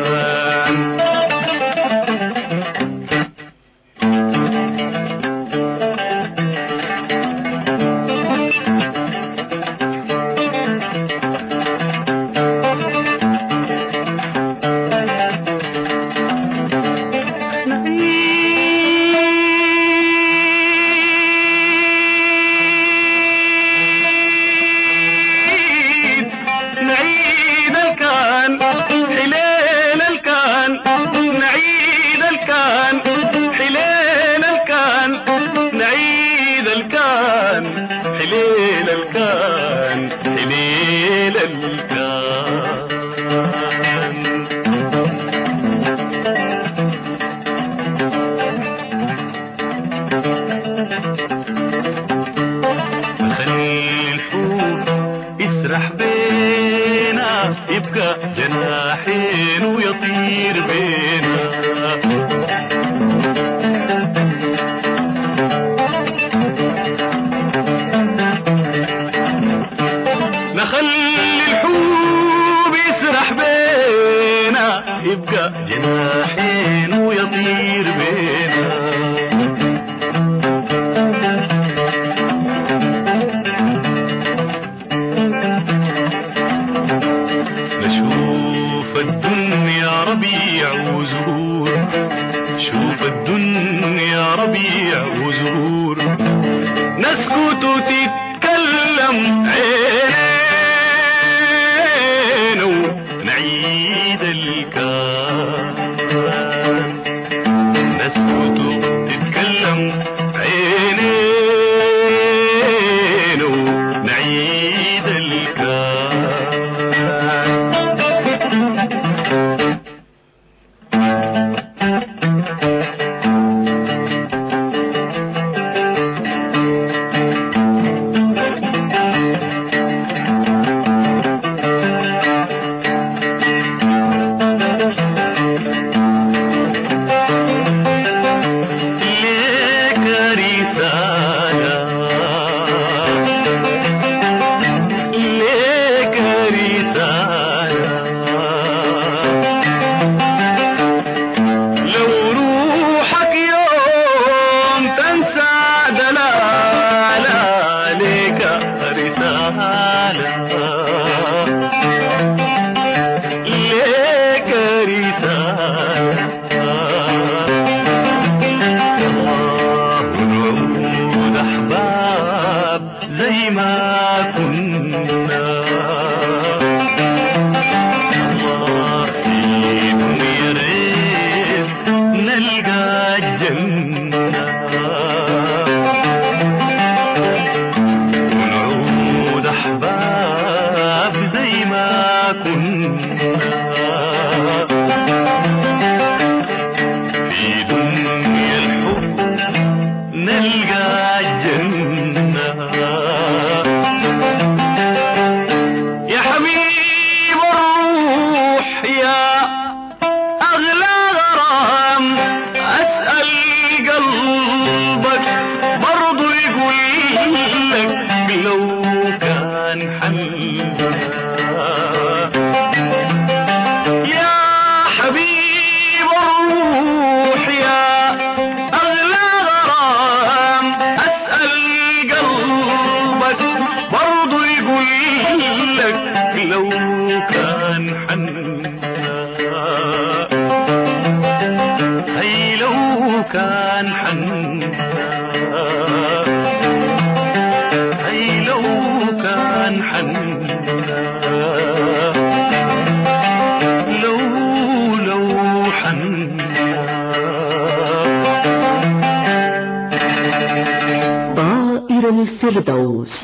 حليل الكان حليل الكان. خلي الحب يسرح بينا، يبقى جناحين ويطير بينا. ما كنا. الله فيكم يا ريت نلقى الجنة، ونعود أحباب زي ما كنا. في دنيا الحب نلقى الجنة. يا حبيب الروح يا أغلى غرام، أسأل قلبك برضو يقول لك لو كان حننا. يا حبيب الروح يا أغلى غرام، أسأل قلبك برضو يقول لك لو كان حننا. هي لو كان حننا، هي لو كان حننا، لو حننا. طائر الفردوس.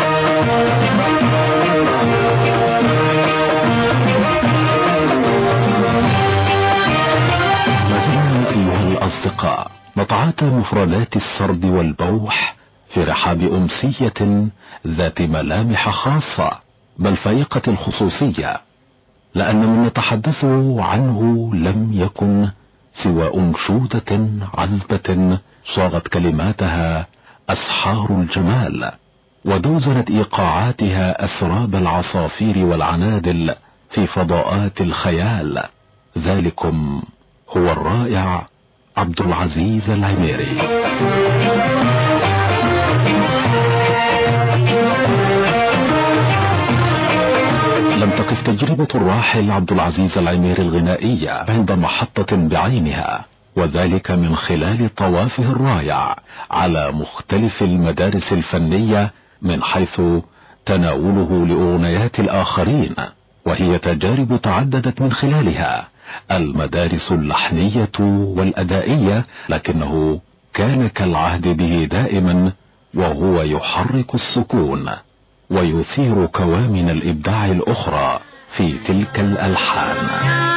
أيها الأصدقاء، نتعاطى مفردات السرد والبوح في رحاب أمسية ذات ملامح خاصة بل فائقة الخصوصية، لأن من نتحدث عنه لم يكن سوى أنشودة عذبة صاغت كلماتها أسحار الجمال، ودوزنت إيقاعاتها أسراب العصافير والعنادل في فضاءات الخيال. ذلكم هو الرائع عبد العزيز العميري. لم تقف تجربة الراحل عبد العزيز العميري الغنائية عند محطة بعينها، وذلك من خلال طوافه الرائع على مختلف المدارس الفنية من حيث تناوله لأغنيات الآخرين، وهي تجارب تعددت من خلالها المدارس اللحنية والأدائية، لكنه كان كالعهد به دائما وهو يحرك السكون ويثير كوامن الإبداع الأخرى في تلك الألحان.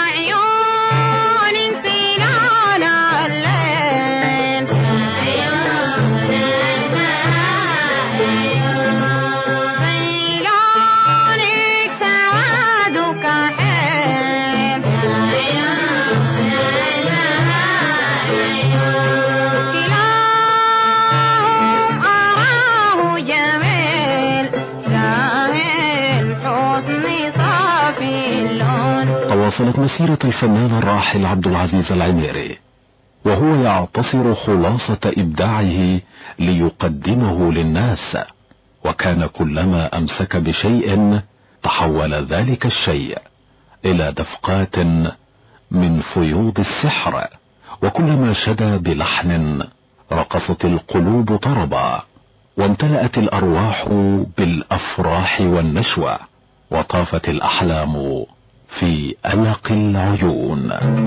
واصلت مسيرة الفنان الراحل عبد العزيز العميري وهو يعتصر خلاصة إبداعه ليقدمه للناس، وكان كلما أمسك بشيء تحول ذلك الشيء إلى دفقات من فيوض السحر، وكلما شدا بلحن رقصت القلوب طربا، وامتلأت الأرواح بالأفراح والنشوة، وطافت الأحلام في ألق العيون.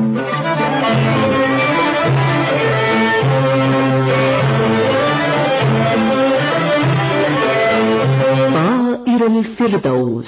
طائر الفردوس.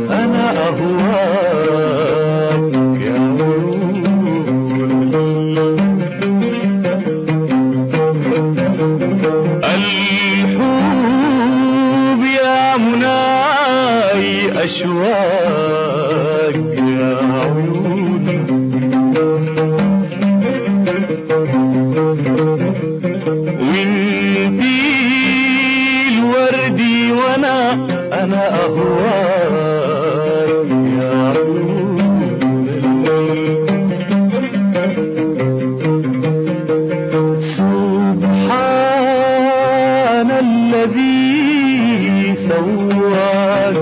أنا أهواك يا الحب يا مناي أشواق يا عيون وانتي الوردي وانا أهواك يا عيون سبحان الذي سواك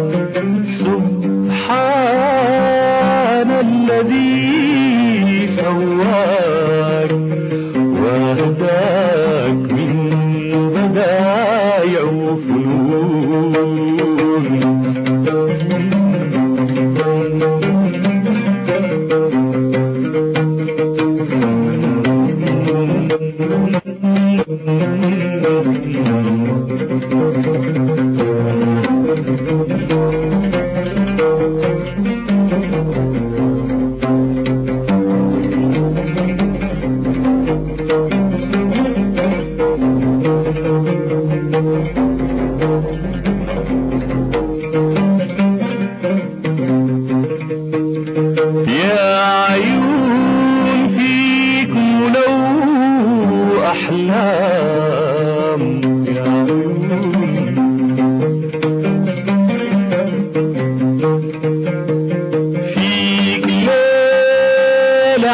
سبحان الذي سواك وهداك من بدايا وفنون يا عيون فيكم لو أحلام يا عيون فيك ليل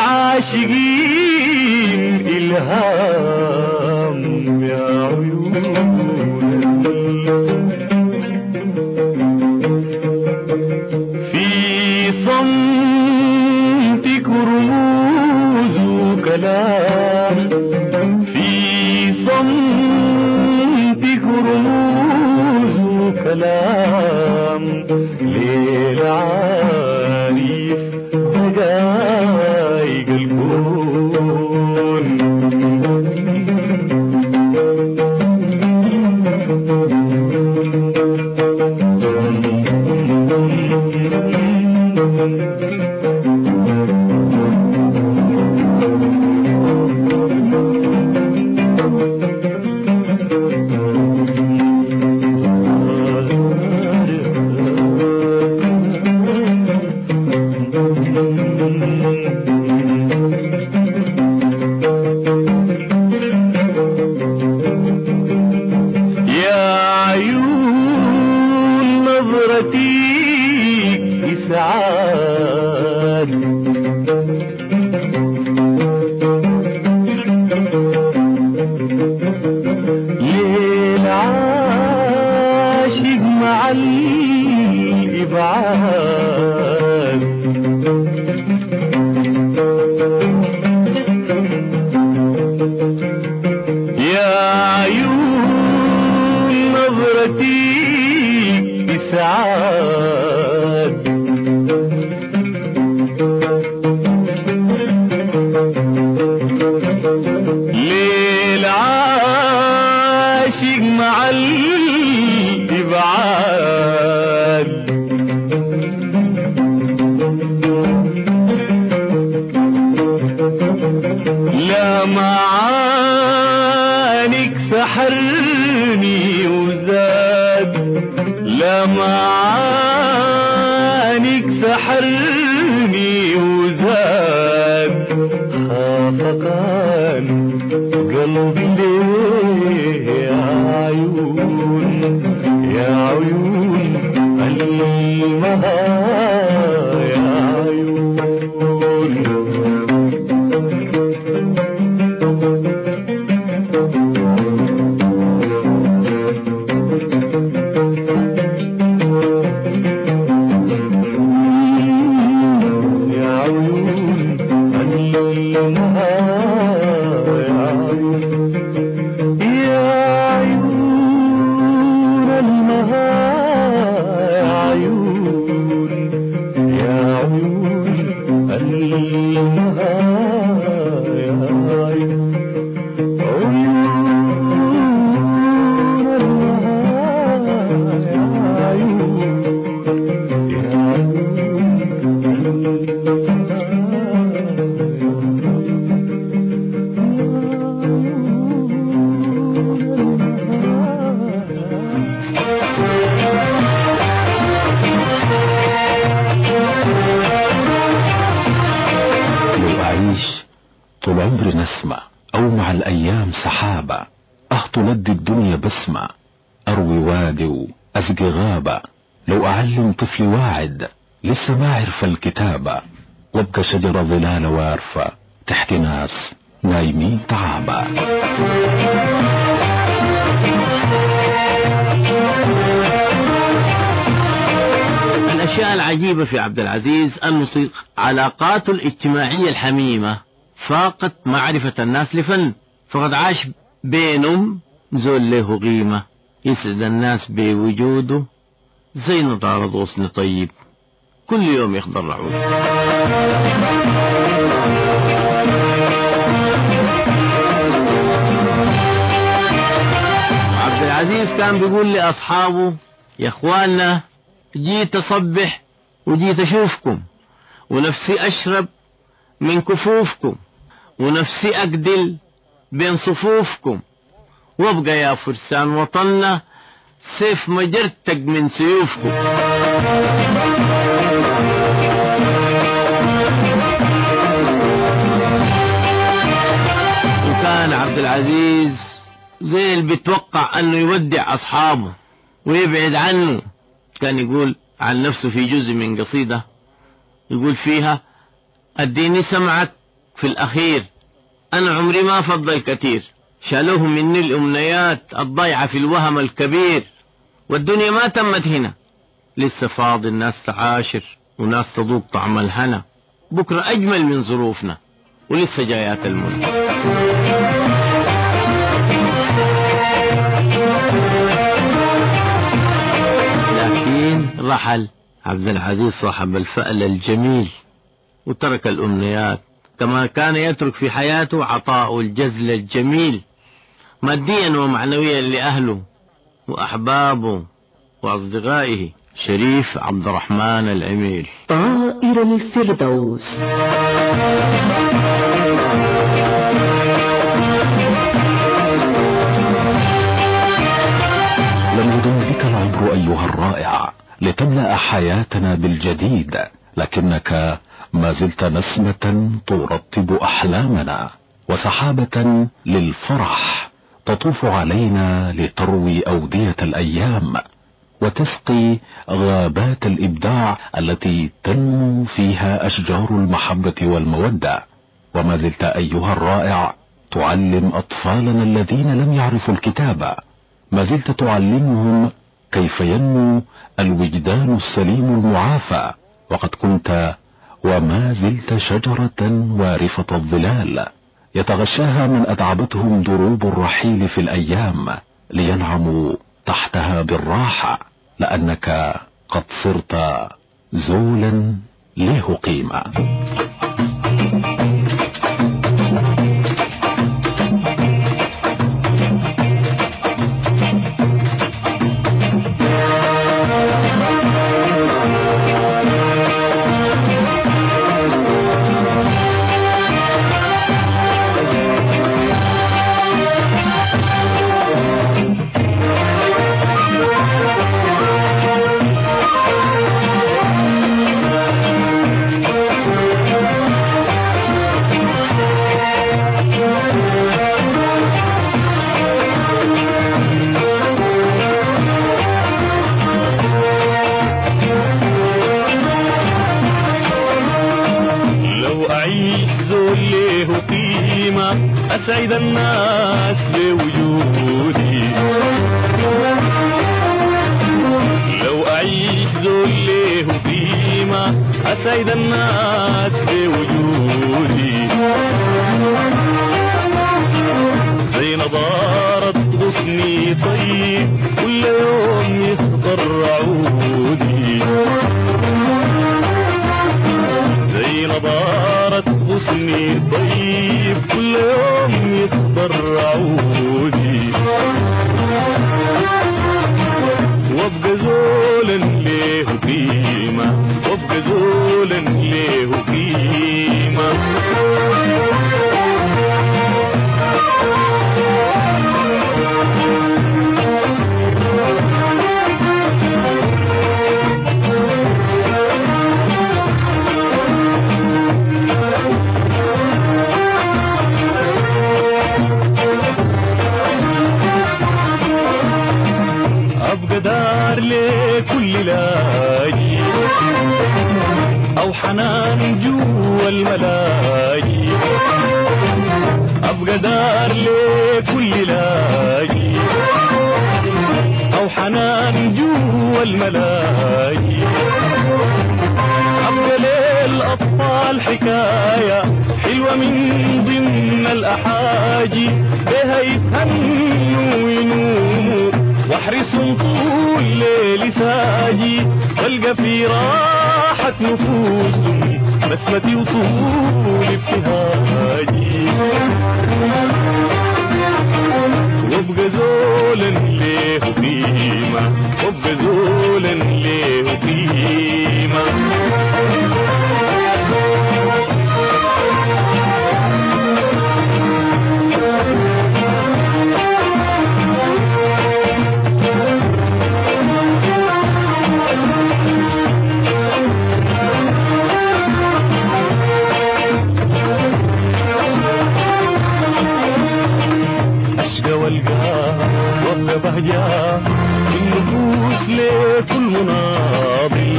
عاشقين إلهام يا عيون في صمتك رموز وكلام في صمتك رموز وكلام ليل عارف دقايق الكون نظرتيك إسعاد ليل عاشق مع الإبعاد يا عيون نظرتيك إسعاد ليل عاشق مع الإبعاد لا معانك سحرني وزاد لا معانك سحرني وزاد خافقان قلبي ليه يا عيون يا عيون المها يا عيون عيون طول عمري نسمة او مع الايام سحابة، تلدي الدنيا بسمة، اروي وادي واسقي غابة، لو اعلم طفلي واعد لسه ما عرف الكتابة، وابقى شجرة ظلال وارفة تحت ناس نايمين تعابة. الأشياء العجيبة في عبد العزيز الموسيقى علاقاته الاجتماعية الحميمة فاقت معرفة الناس لفن، فقد عاش بينهم زول له قيمة يسعد الناس بوجوده زي نضارة غصن طيب كل يوم يخضر رعود. عبد العزيز كان بيقول لأصحابه يا اخواننا جيت اصبح وجيت اشوفكم، ونفسي اشرب من كفوفكم، ونفسي اقدل بين صفوفكم، وابقى يا فرسان وطننا سيف مجرتك من سيوفكم. وكان عبد العزيز زي اللي بيتوقع انه يودع اصحابه ويبعد عنه. كان يقول عن نفسه في جزء من قصيدة يقول فيها اديني سمعك في الاخير، انا عمري ما فضل كتير، شالوه مني الامنيات الضيعة في الوهم الكبير، والدنيا ما تمت هنا، لسه فاضل ناس تعاشر وناس تذوق طعم الهنا، بكرة اجمل من ظروفنا ولسه جايات الموت. رحل عبد العزيز صاحب الفأل الجميل وترك الأمنيات، كما كان يترك في حياته عطاء الجزل الجميل ماديا ومعنويا لأهله وأحبابه وأصدقائه. شريف عبد الرحمن العميل. طائر الفردوس. لم يدم بك العمر أيها الرائع لتملأ حياتنا بالجديد، لكنك ما زلت نسمة ترطب أحلامنا وسحابة للفرح تطوف علينا لتروي أودية الأيام وتسقي غابات الإبداع التي تنمو فيها أشجار المحبة والمودة. وما زلت أيها الرائع تعلم أطفالنا الذين لم يعرفوا الكتابة، ما زلت تعلمهم كيف ينمو الوجدان السليم المعافى، وقد كنت وما زلت شجرة وارفة الظلال يتغشاها من أتعبتهم دروب الرحيل في الأيام لينعموا تحتها بالراحة، لأنك قد صرت زولا له قيمة. أسعد الناس بوجودي، لو أعيش ذول له قيمة أسعد الناس بوجودي، زي نضارة غصني طيب كل يوم يخضر عودي، زي نضارة غصني طيب كل يوم يخضر عودي، وابقى زولا له قيمة، وابقى زولا له قيمة. أو حنان جوا الملاجئ، أبقى دار لكل لاجئ، أو حنان جوا الملاجئ، أبقى للأطفال حكاية حلوة من ضمن الأحاجي، بها يتهنوا وينوموا واحرسهم طول ليل ساجي، والقى في راحة نفوسهم بسمتي وطول ابتهاجي، وابقى زولا ليه قيمة، وابقى زولا ليه قيمة. بهجة النفوس لكل مناضل،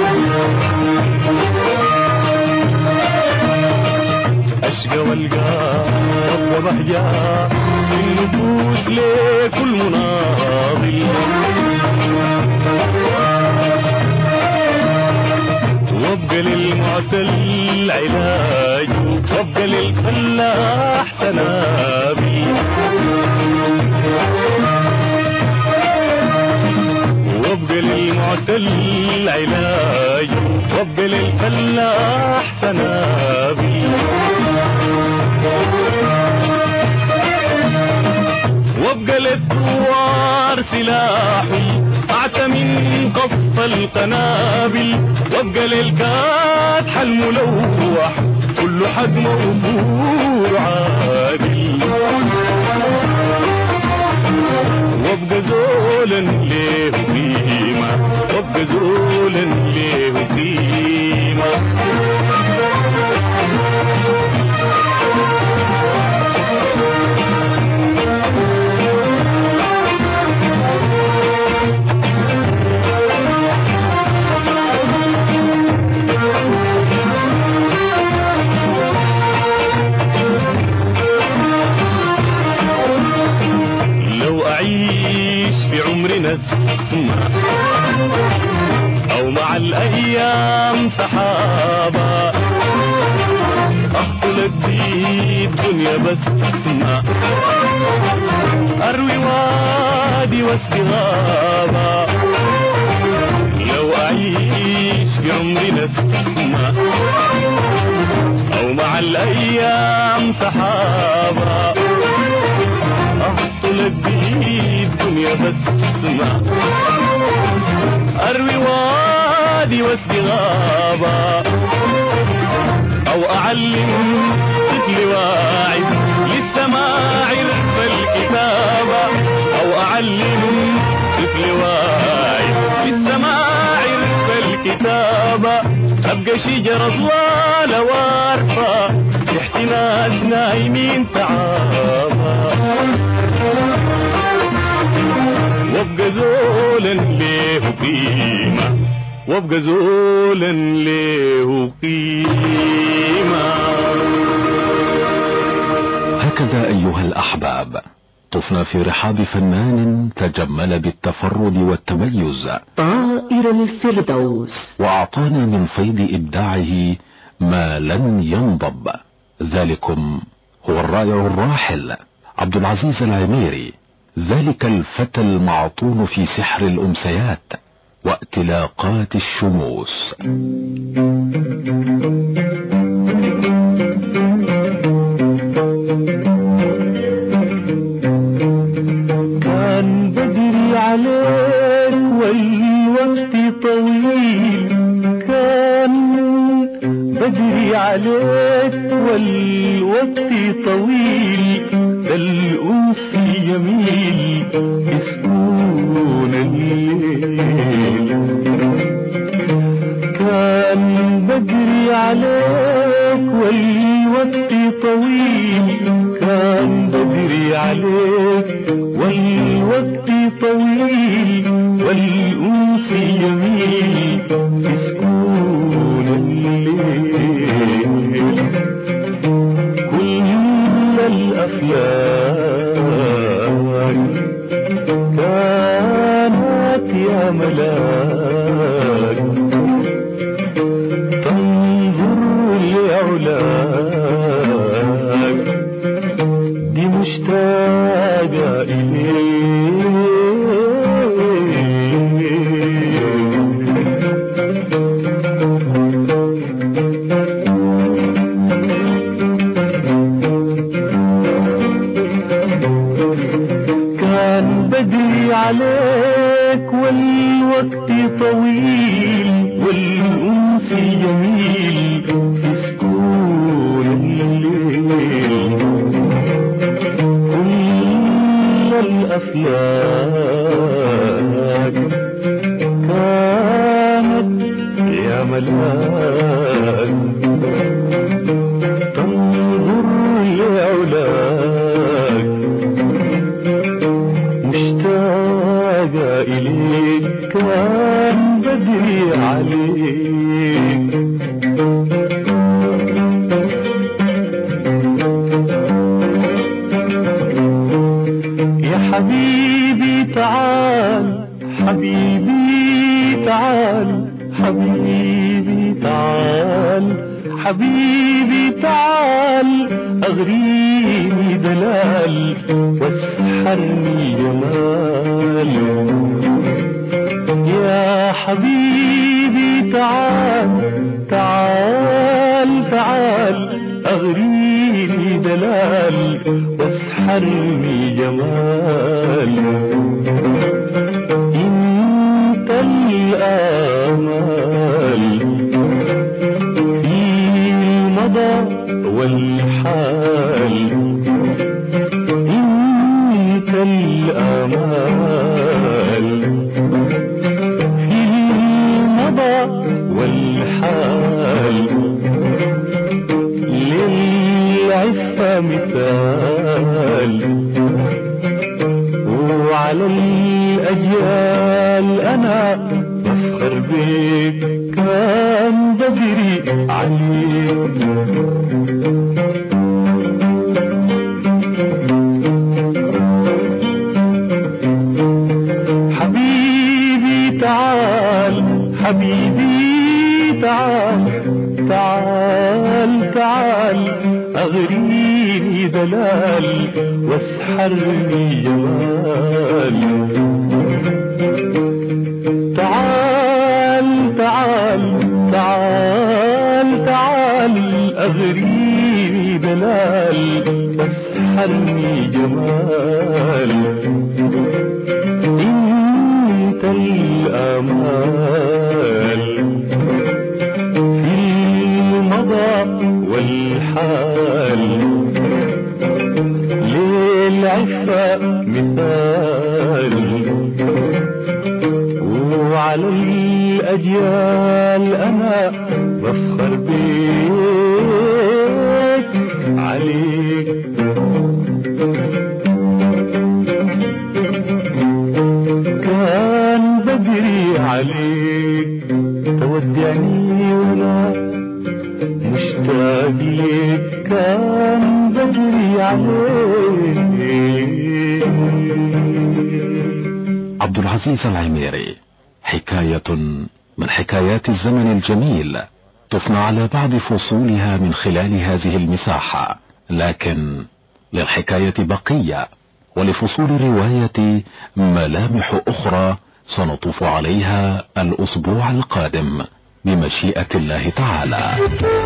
أشقى والقى رب بهجة النفوس لكل مناضل، وابقى للمعتل علاج، وابقى للفلاح سنابل، وابقى للمعتل علاج، وابقى للفلاح سنابل، وابقى للثوار سلاحي اعتمد قص القنابل، وابقى للكادح الملوح كل حد موفور عادل، وابقى زولا ليه قيمة، وابقى زولا ليه قيمة. نسمة أو مع الأيام سحابة، أخطل الدي الدنيا بسمة، أروي وادي واستغابة، لو أعيش في عمري نسمة أو مع الأيام سحابة، أخطل الدي الدنيا بسمة، أروي وادي واستغابة، أو أعلم طفل واعد لسه ما عرف الكتابة، أو أعلم طفل واعد لسه ما عرف الكتابة، أبقى شجرة طوالة وارفة تحت ناس نايمين تعابة، وابقى زولا ليه قيمة، وابقى زولا ليه قيمة. هكذا أيها الأحباب طفنا في رحاب فنان تجمل بالتفرد والتميز، طائر الفردوس، وأعطانا من فيض إبداعه ما لن ينضب. ذلكم هو الرائع الراحل عبد العزيز العميري، ذلك الفتى المعطون في سحر الأمسيات وائتلاقات الشموس. كان بدري عليك والوقت طويل، كان بدري عليك والوقت طويل، ده الأنس جميل يسكون الليل. كان بدري عليك والوقت طويل، كان بدري عليك والوقت طويل، والأنس جميل يسكون الليل. جمالك تنظر لعلاك مشتاقة إليك كان بدري عليك يا حبيبي تعال حبيبي تعال حبيبي تعال حبيبي تعال أغريني دلال واسحرني جمال يا حبيبي تعال تعال تعال أغريني دلال واسحرني جمال انت الآمال في المضى والحال انت الآمال في المضى والحال للعفة مثال وعلى الأجيال أنا بفخر بيك كان بدري عليك حبيبي تعال حبيبي تعال تعال تعال أغريني دلال واسحرني جمال تعال تعال تعال تعال أغريني دلال واسحرني جمال انت الآمال في المضى والحال للعفة مثال وعلى الأجيال أنا بفخر بيك عليك كان بدري عليك تودعني ولا مشتاق ليك كان بدري عليك. عبد العزيز العميري، حكاية من حكايات الزمن الجميل تفنى على بعض فصولها من خلال هذه المساحة، لكن للحكاية بقية ولفصول الرواية ملامح أخرى سنطوف عليها الأسبوع القادم بمشيئة الله تعالى.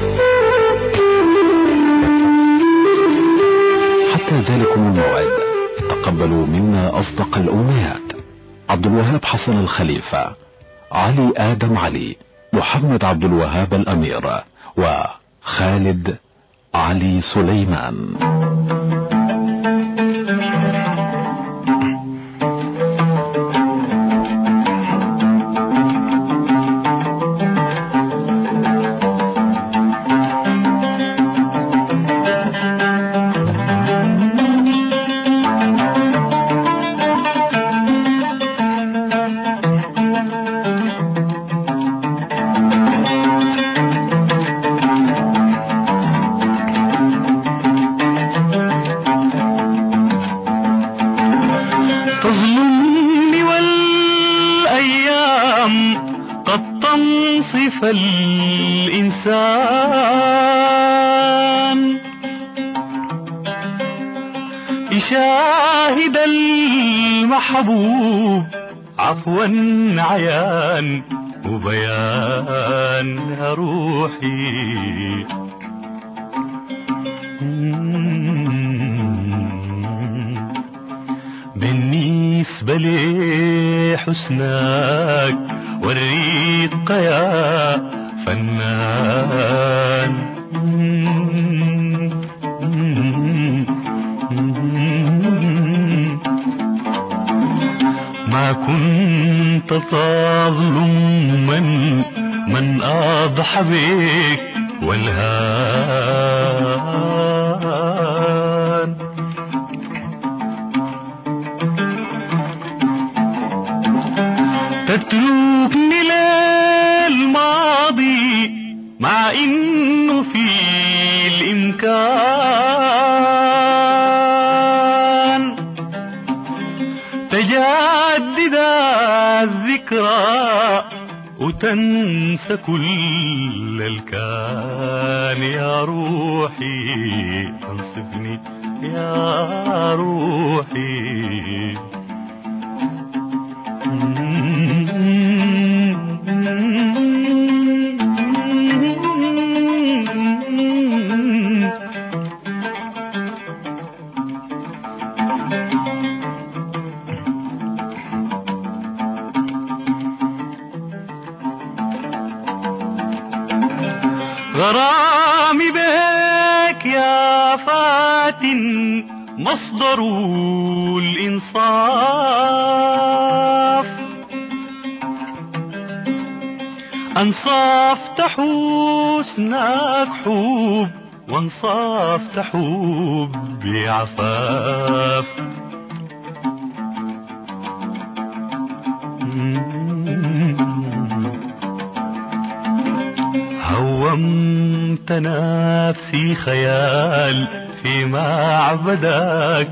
حتى ذلكم الموعد تقبلوا منا أصدق الأمنيات. عبد الوهاب حسن الخليفة، علي آدم علي، محمد عبد الوهاب الأمير، وخالد علي سليمان. الإنسان يشاهد المحبوب عفوا عيان وبيان يا روحي. بالنسبة لي حسنك والريق يا فنان، ما كنت تظلم من أضحى بيك والهان. تتركني للماضي مع إنه في الإمكان تجدد الذكرى وتنسى كل الكان. يا روحي انصفني يا روحي. غرامي بك يا فاتن مصدر الإنصاف. أنصافت حسنك حب وانصافت حب بعفاف. هومت نفسي خيال في معبدك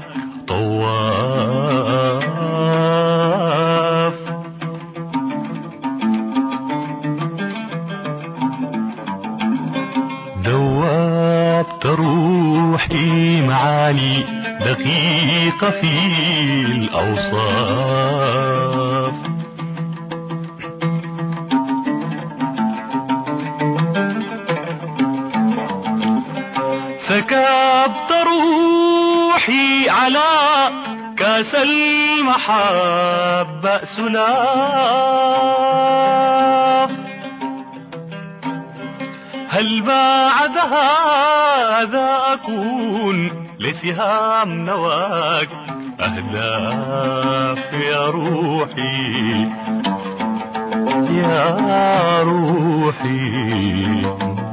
طواف. دوبت روحي معاني دقيقة في الأوصاف. سكبت روحي على كاس المحبة سلاف. هل بعد هذا أكون لسهام نواك أهداف؟ يا روحي يا روحي.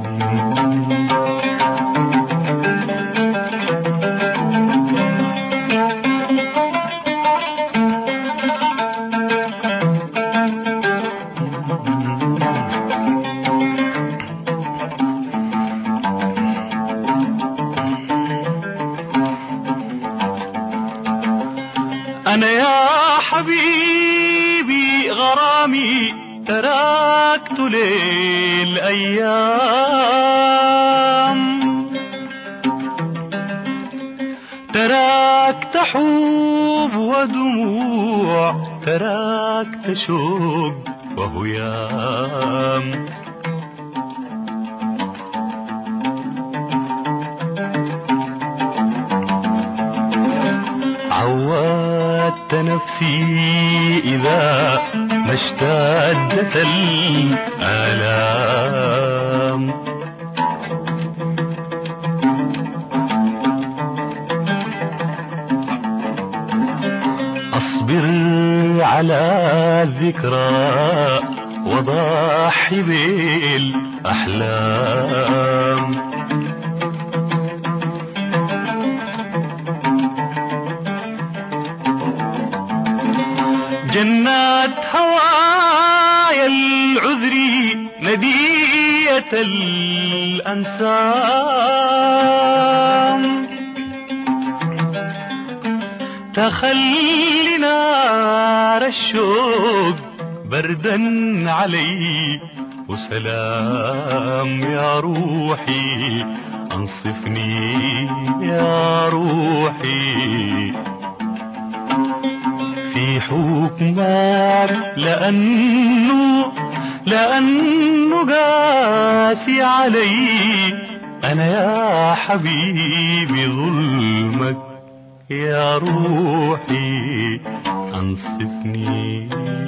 أنا يا حبيبي غرامي تركت للأيام. تركت حب ودموع تركت شوق وهيام. عودت نفسي إذا ما اشتدت الآلام. أصبر على الذكرى وضحي بالأحلام. جنات هوايا العذر ندية الأنسام. تخلي نار الشوق بردا علي وسلام. يا روحي أنصفني يا روحي في حكمك لأنه قاسي علي. أنا يا حبيبي ظلمك يا روحي أنصفني.